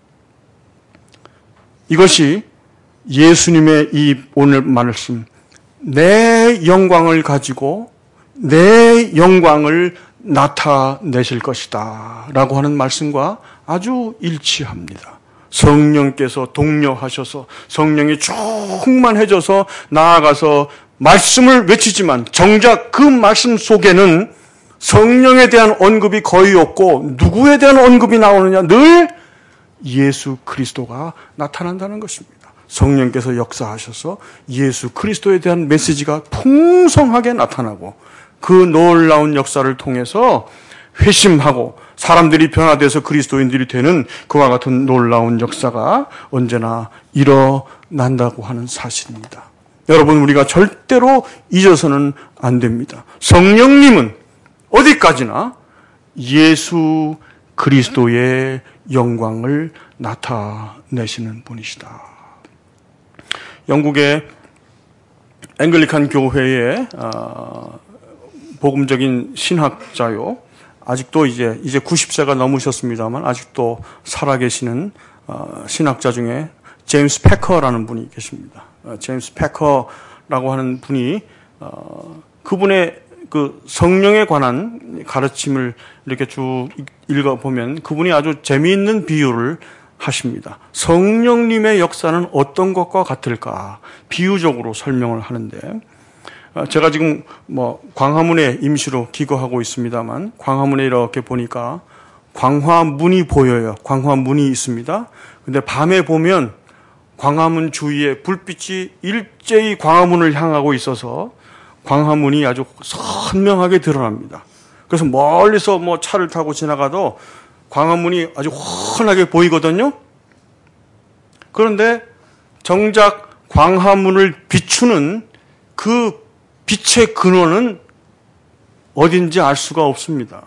이것이 예수님의 이 오늘 말씀 내 영광을 가지고 내 영광을 나타내실 것이다 라고 하는 말씀과 아주 일치합니다. 성령께서 독려하셔서 성령이 충만해져서 나아가서 말씀을 외치지만 정작 그 말씀 속에는 성령에 대한 언급이 거의 없고 누구에 대한 언급이 나오느냐? 늘 예수 그리스도가 나타난다는 것입니다. 성령께서 역사하셔서 예수 그리스도에 대한 메시지가 풍성하게 나타나고 그 놀라운 역사를 통해서 회심하고 사람들이 변화돼서 그리스도인들이 되는 그와 같은 놀라운 역사가 언제나 일어난다고 하는 사실입니다. 여러분, 우리가 절대로 잊어서는 안 됩니다. 성령님은 어디까지나 예수 그리스도의 영광을 나타내시는 분이시다. 영국의 앵글리칸 교회의 복음적인 신학자요. 아직도 이제 이제 구십 세가 넘으셨습니다만 아직도 살아계시는 신학자 중에 제임스 패커라는 분이 계십니다. 제임스 패커라고 하는 분이 그분의 그 성령에 관한 가르침을 이렇게 쭉 읽어보면 그분이 아주 재미있는 비유를 하십니다. 성령님의 역사는 어떤 것과 같을까? 비유적으로 설명을 하는데 제가 지금 뭐 광화문에 임시로 기거하고 있습니다만 광화문에 이렇게 보니까 광화문이 보여요. 광화문이 있습니다. 근데 밤에 보면 광화문 주위에 불빛이 일제히 광화문을 향하고 있어서 광화문이 아주 선명하게 드러납니다. 그래서 멀리서 뭐 차를 타고 지나가도 광화문이 아주 훤하게 보이거든요. 그런데 정작 광화문을 비추는 그 빛의 근원은 어딘지 알 수가 없습니다.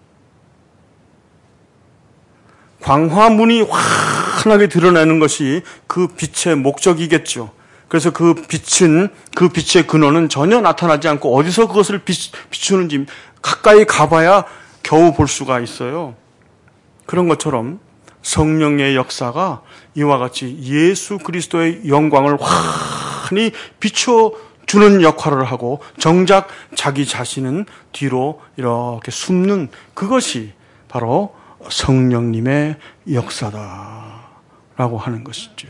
광화문이 환하게 드러나는 것이 그 빛의 목적이겠죠. 그래서 그 빛은, 그 빛의 근원은 전혀 나타나지 않고 어디서 그것을 비추는지 가까이 가봐야 겨우 볼 수가 있어요. 그런 것처럼 성령의 역사가 이와 같이 예수 그리스도의 영광을 환히 비춰주는 역할을 하고 정작 자기 자신은 뒤로 이렇게 숨는 그것이 바로 성령님의 역사다라고 하는 것이죠.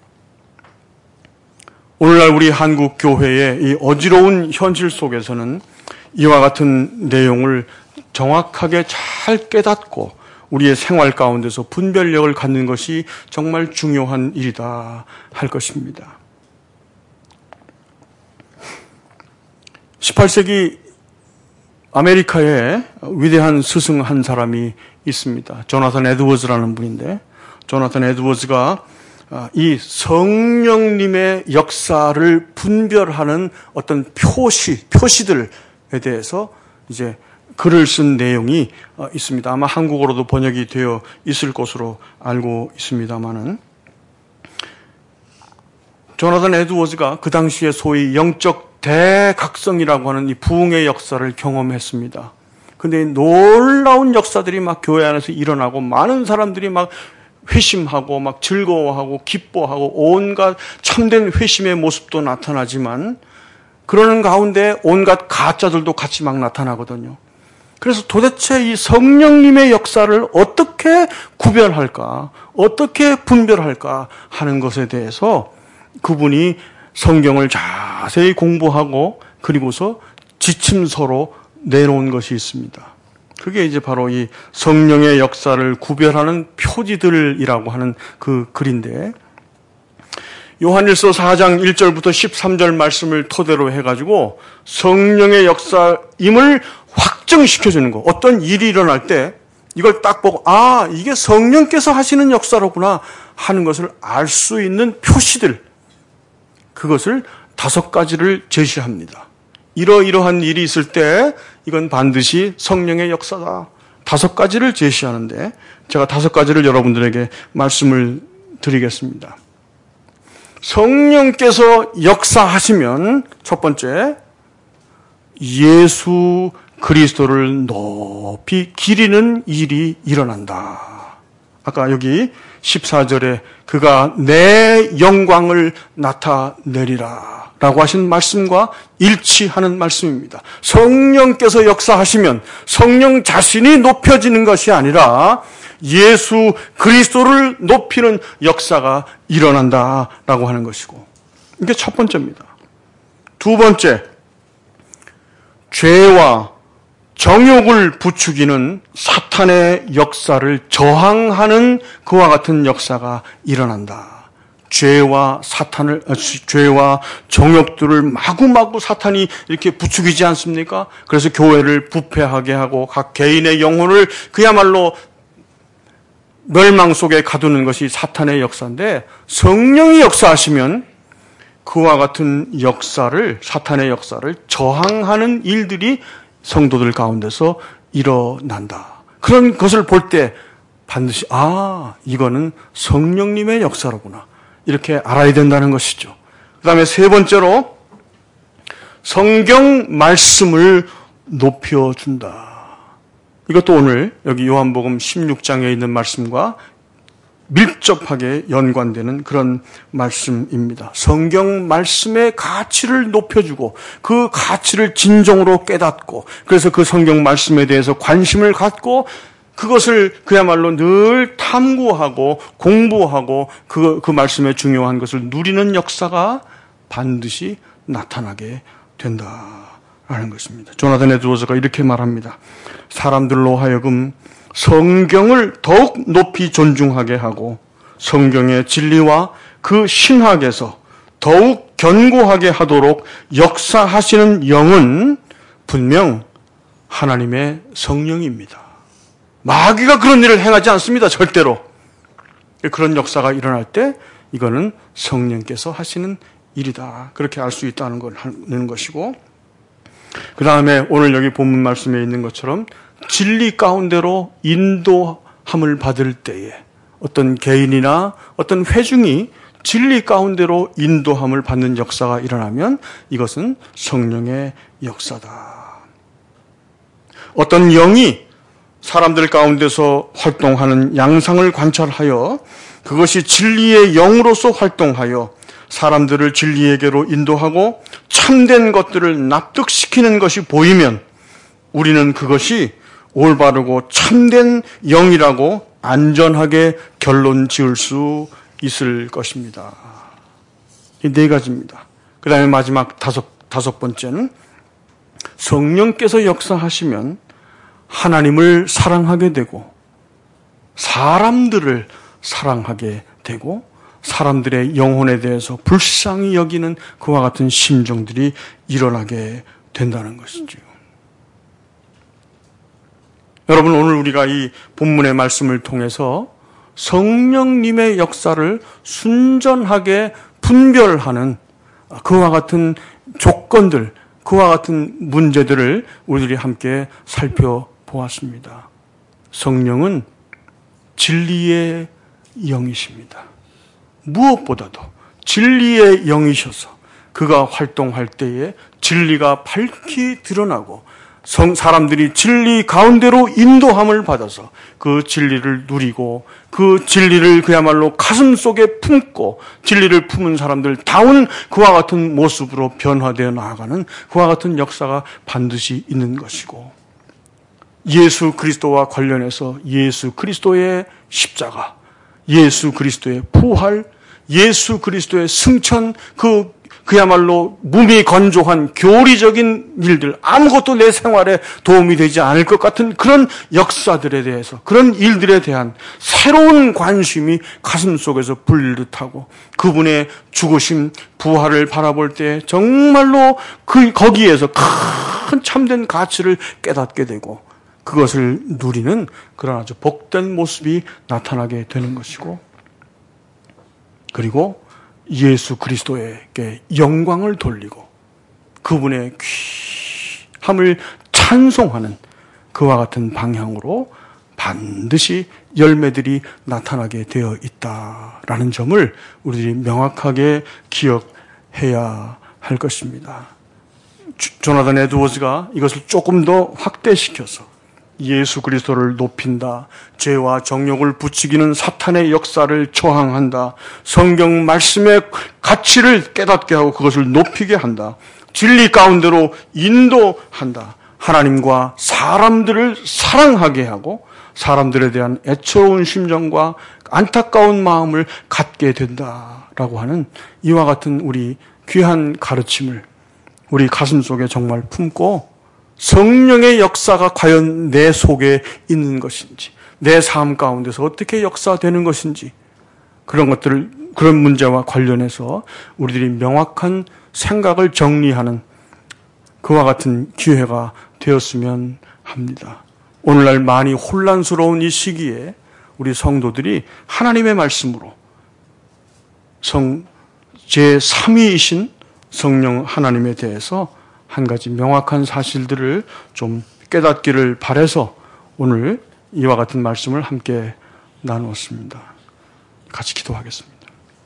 오늘날 우리 한국 교회의 이 어지러운 현실 속에서는 이와 같은 내용을 정확하게 잘 깨닫고 우리의 생활 가운데서 분별력을 갖는 것이 정말 중요한 일이다 할 것입니다. 십팔 세기 아메리카에 위대한 스승 한 사람이 있습니다. 조나단 에드워즈라는 분인데 조나단 에드워즈가 이 성령님의 역사를 분별하는 어떤 표시, 표시들에 대해서 이제 글을 쓴 내용이 있습니다. 아마 한국어로도 번역이 되어 있을 것으로 알고 있습니다만은 조나단 에드워즈가 그 당시에 소위 영적 대각성이라고 하는 이 부흥의 역사를 경험했습니다. 근데 놀라운 역사들이 막 교회 안에서 일어나고 많은 사람들이 막 회심하고 막 즐거워하고 기뻐하고 온갖 참된 회심의 모습도 나타나지만 그러는 가운데 온갖 가짜들도 같이 막 나타나거든요. 그래서 도대체 이 성령님의 역사를 어떻게 구별할까, 어떻게 분별할까 하는 것에 대해서 그분이 성경을 자세히 공부하고 그리고서 지침서로 내놓은 것이 있습니다. 그게 이제 바로 이 성령의 역사를 구별하는 표지들이라고 하는 그 글인데, 요한일서 사 장 일 절부터 십삼 절 말씀을 토대로 해가지고 성령의 역사임을 확정시켜주는 거. 어떤 일이 일어날 때 이걸 딱 보고 아, 이게 성령께서 하시는 역사로구나 하는 것을 알 수 있는 표시들, 그것을 다섯 가지를 제시합니다. 이러이러한 일이 있을 때 이건 반드시 성령의 역사다. 다섯 가지를 제시하는데 제가 다섯 가지를 여러분들에게 말씀을 드리겠습니다. 성령께서 역사하시면 첫 번째, 예수 그리스도를 높이 기리는 일이 일어난다. 아까 여기 십사 절에 그가 내 영광을 나타내리라 라고 하신 말씀과 일치하는 말씀입니다. 성령께서 역사하시면 성령 자신이 높여지는 것이 아니라 예수 그리스도를 높이는 역사가 일어난다라고 하는 것이고, 이게 첫 번째입니다. 두 번째, 죄와 정욕을 부추기는 사탄의 역사를 저항하는 그와 같은 역사가 일어난다. 죄와 사탄을, 죄와 정욕들을 마구마구 사탄이 이렇게 부추기지 않습니까? 그래서 교회를 부패하게 하고 각 개인의 영혼을 그야말로 멸망 속에 가두는 것이 사탄의 역사인데, 성령이 역사하시면 그와 같은 역사를, 사탄의 역사를 저항하는 일들이 성도들 가운데서 일어난다. 그런 것을 볼 때 반드시 아, 이거는 성령님의 역사로구나, 이렇게 알아야 된다는 것이죠. 그 다음에 세 번째로 성경 말씀을 높여준다. 이것도 오늘 여기 요한복음 십육 장에 있는 말씀과 밀접하게 연관되는 그런 말씀입니다. 성경 말씀의 가치를 높여주고 그 가치를 진정으로 깨닫고, 그래서 그 성경 말씀에 대해서 관심을 갖고 그것을 그야말로 늘 탐구하고 공부하고 그, 그 말씀의 중요한 것을 누리는 역사가 반드시 나타나게 된다라는 것입니다. 조나단 에드워즈가 이렇게 말합니다. 사람들로 하여금 성경을 더욱 높이 존중하게 하고 성경의 진리와 그 신학에서 더욱 견고하게 하도록 역사하시는 영은 분명 하나님의 성령입니다. 마귀가 그런 일을 행하지 않습니다. 절대로. 그런 역사가 일어날 때 이거는 성령께서 하시는 일이다. 그렇게 알 수 있다는 걸 하는 것이고, 그 다음에 오늘 여기 본문 말씀에 있는 것처럼 진리 가운데로 인도함을 받을 때에 어떤 개인이나 어떤 회중이 진리 가운데로 인도함을 받는 역사가 일어나면 이것은 성령의 역사다. 어떤 영이 사람들 가운데서 활동하는 양상을 관찰하여 그것이 진리의 영으로서 활동하여 사람들을 진리에게로 인도하고 참된 것들을 납득시키는 것이 보이면 우리는 그것이 올바르고 참된 영이라고 안전하게 결론 지을 수 있을 것입니다. 이 네 가지입니다. 그 다음에 마지막 다섯, 다섯 번째는 성령께서 역사하시면 하나님을 사랑하게 되고 사람들을 사랑하게 되고 사람들의 영혼에 대해서 불쌍히 여기는 그와 같은 심정들이 일어나게 된다는 것이죠. 여러분, 오늘 우리가 이 본문의 말씀을 통해서 성령님의 역사를 순전하게 분별하는 그와 같은 조건들, 그와 같은 문제들을 우리들이 함께 살펴보았습니다. 성령은 진리의 영이십니다. 무엇보다도 진리의 영이셔서 그가 활동할 때에 진리가 밝히 드러나고 성 사람들이 진리 가운데로 인도함을 받아서 그 진리를 누리고 그 진리를 그야말로 가슴 속에 품고 진리를 품은 사람들 다운 그와 같은 모습으로 변화되어 나아가는 그와 같은 역사가 반드시 있는 것이고, 예수 그리스도와 관련해서 예수 그리스도의 십자가, 예수 그리스도의 부활, 예수 그리스도의 승천, 그 그야말로 무미건조한 교리적인 일들, 아무것도 내 생활에 도움이 되지 않을 것 같은 그런 역사들에 대해서, 그런 일들에 대한 새로운 관심이 가슴 속에서 불릿하고, 그분의 죽으심, 부활을 바라볼 때 정말로 그 거기에서 큰 참된 가치를 깨닫게 되고 그것을 누리는 그런 아주 복된 모습이 나타나게 되는 것이고, 그리고 예수 그리스도에게 영광을 돌리고 그분의 귀함을 찬송하는 그와 같은 방향으로 반드시 열매들이 나타나게 되어 있다라는 점을 우리들이 명확하게 기억해야 할 것입니다. 조나단 에드워즈가 이것을 조금 더 확대시켜서 예수 그리스도를 높인다, 죄와 정욕을 부추기는 사탄의 역사를 저항한다, 성경 말씀의 가치를 깨닫게 하고 그것을 높이게 한다, 진리 가운데로 인도한다, 하나님과 사람들을 사랑하게 하고 사람들에 대한 애처로운 심정과 안타까운 마음을 갖게 된다라고 하는 이와 같은 우리 귀한 가르침을 우리 가슴 속에 정말 품고 성령의 역사가 과연 내 속에 있는 것인지, 내 삶 가운데서 어떻게 역사되는 것인지, 그런 것들을, 그런 문제와 관련해서 우리들이 명확한 생각을 정리하는 그와 같은 기회가 되었으면 합니다. 오늘날 많이 혼란스러운 이 시기에 우리 성도들이 하나님의 말씀으로 성, 제삼위이신 성령 하나님에 대해서 한 가지 명확한 사실들을 좀 깨닫기를 바라서 오늘 이와 같은 말씀을 함께 나누었습니다. 같이 기도하겠습니다.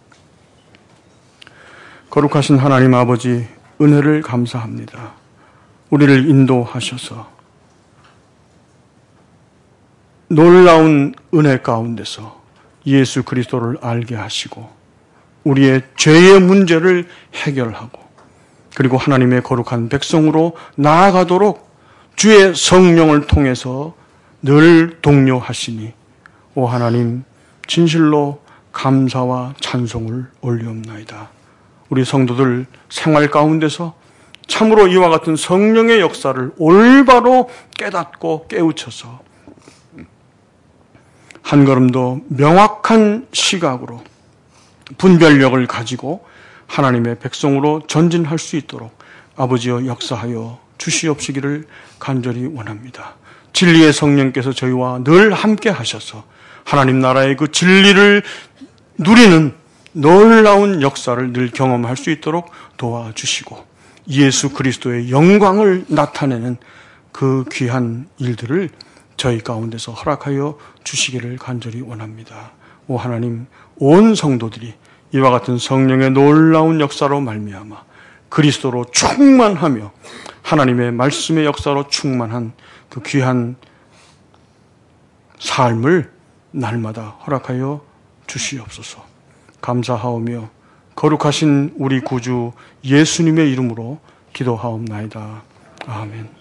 거룩하신 하나님 아버지, 은혜를 감사합니다. 우리를 인도하셔서 놀라운 은혜 가운데서 예수 그리스도를 알게 하시고 우리의 죄의 문제를 해결하고 그리고 하나님의 거룩한 백성으로 나아가도록 주의 성령을 통해서 늘 독려하시니 오 하나님 진실로 감사와 찬송을 올리옵나이다. 우리 성도들 생활 가운데서 참으로 이와 같은 성령의 역사를 올바로 깨닫고 깨우쳐서 한 걸음 더 명확한 시각으로 분별력을 가지고 하나님의 백성으로 전진할 수 있도록 아버지여 역사하여 주시옵시기를 간절히 원합니다. 진리의 성령께서 저희와 늘 함께 하셔서 하나님 나라의 그 진리를 누리는 놀라운 역사를 늘 경험할 수 있도록 도와주시고 예수 그리스도의 영광을 나타내는 그 귀한 일들을 저희 가운데서 허락하여 주시기를 간절히 원합니다. 오 하나님, 온 성도들이 이와 같은 성령의 놀라운 역사로 말미암아 그리스도로 충만하며 하나님의 말씀의 역사로 충만한 그 귀한 삶을 날마다 허락하여 주시옵소서. 감사하오며 거룩하신 우리 구주 예수님의 이름으로 기도하옵나이다. 아멘.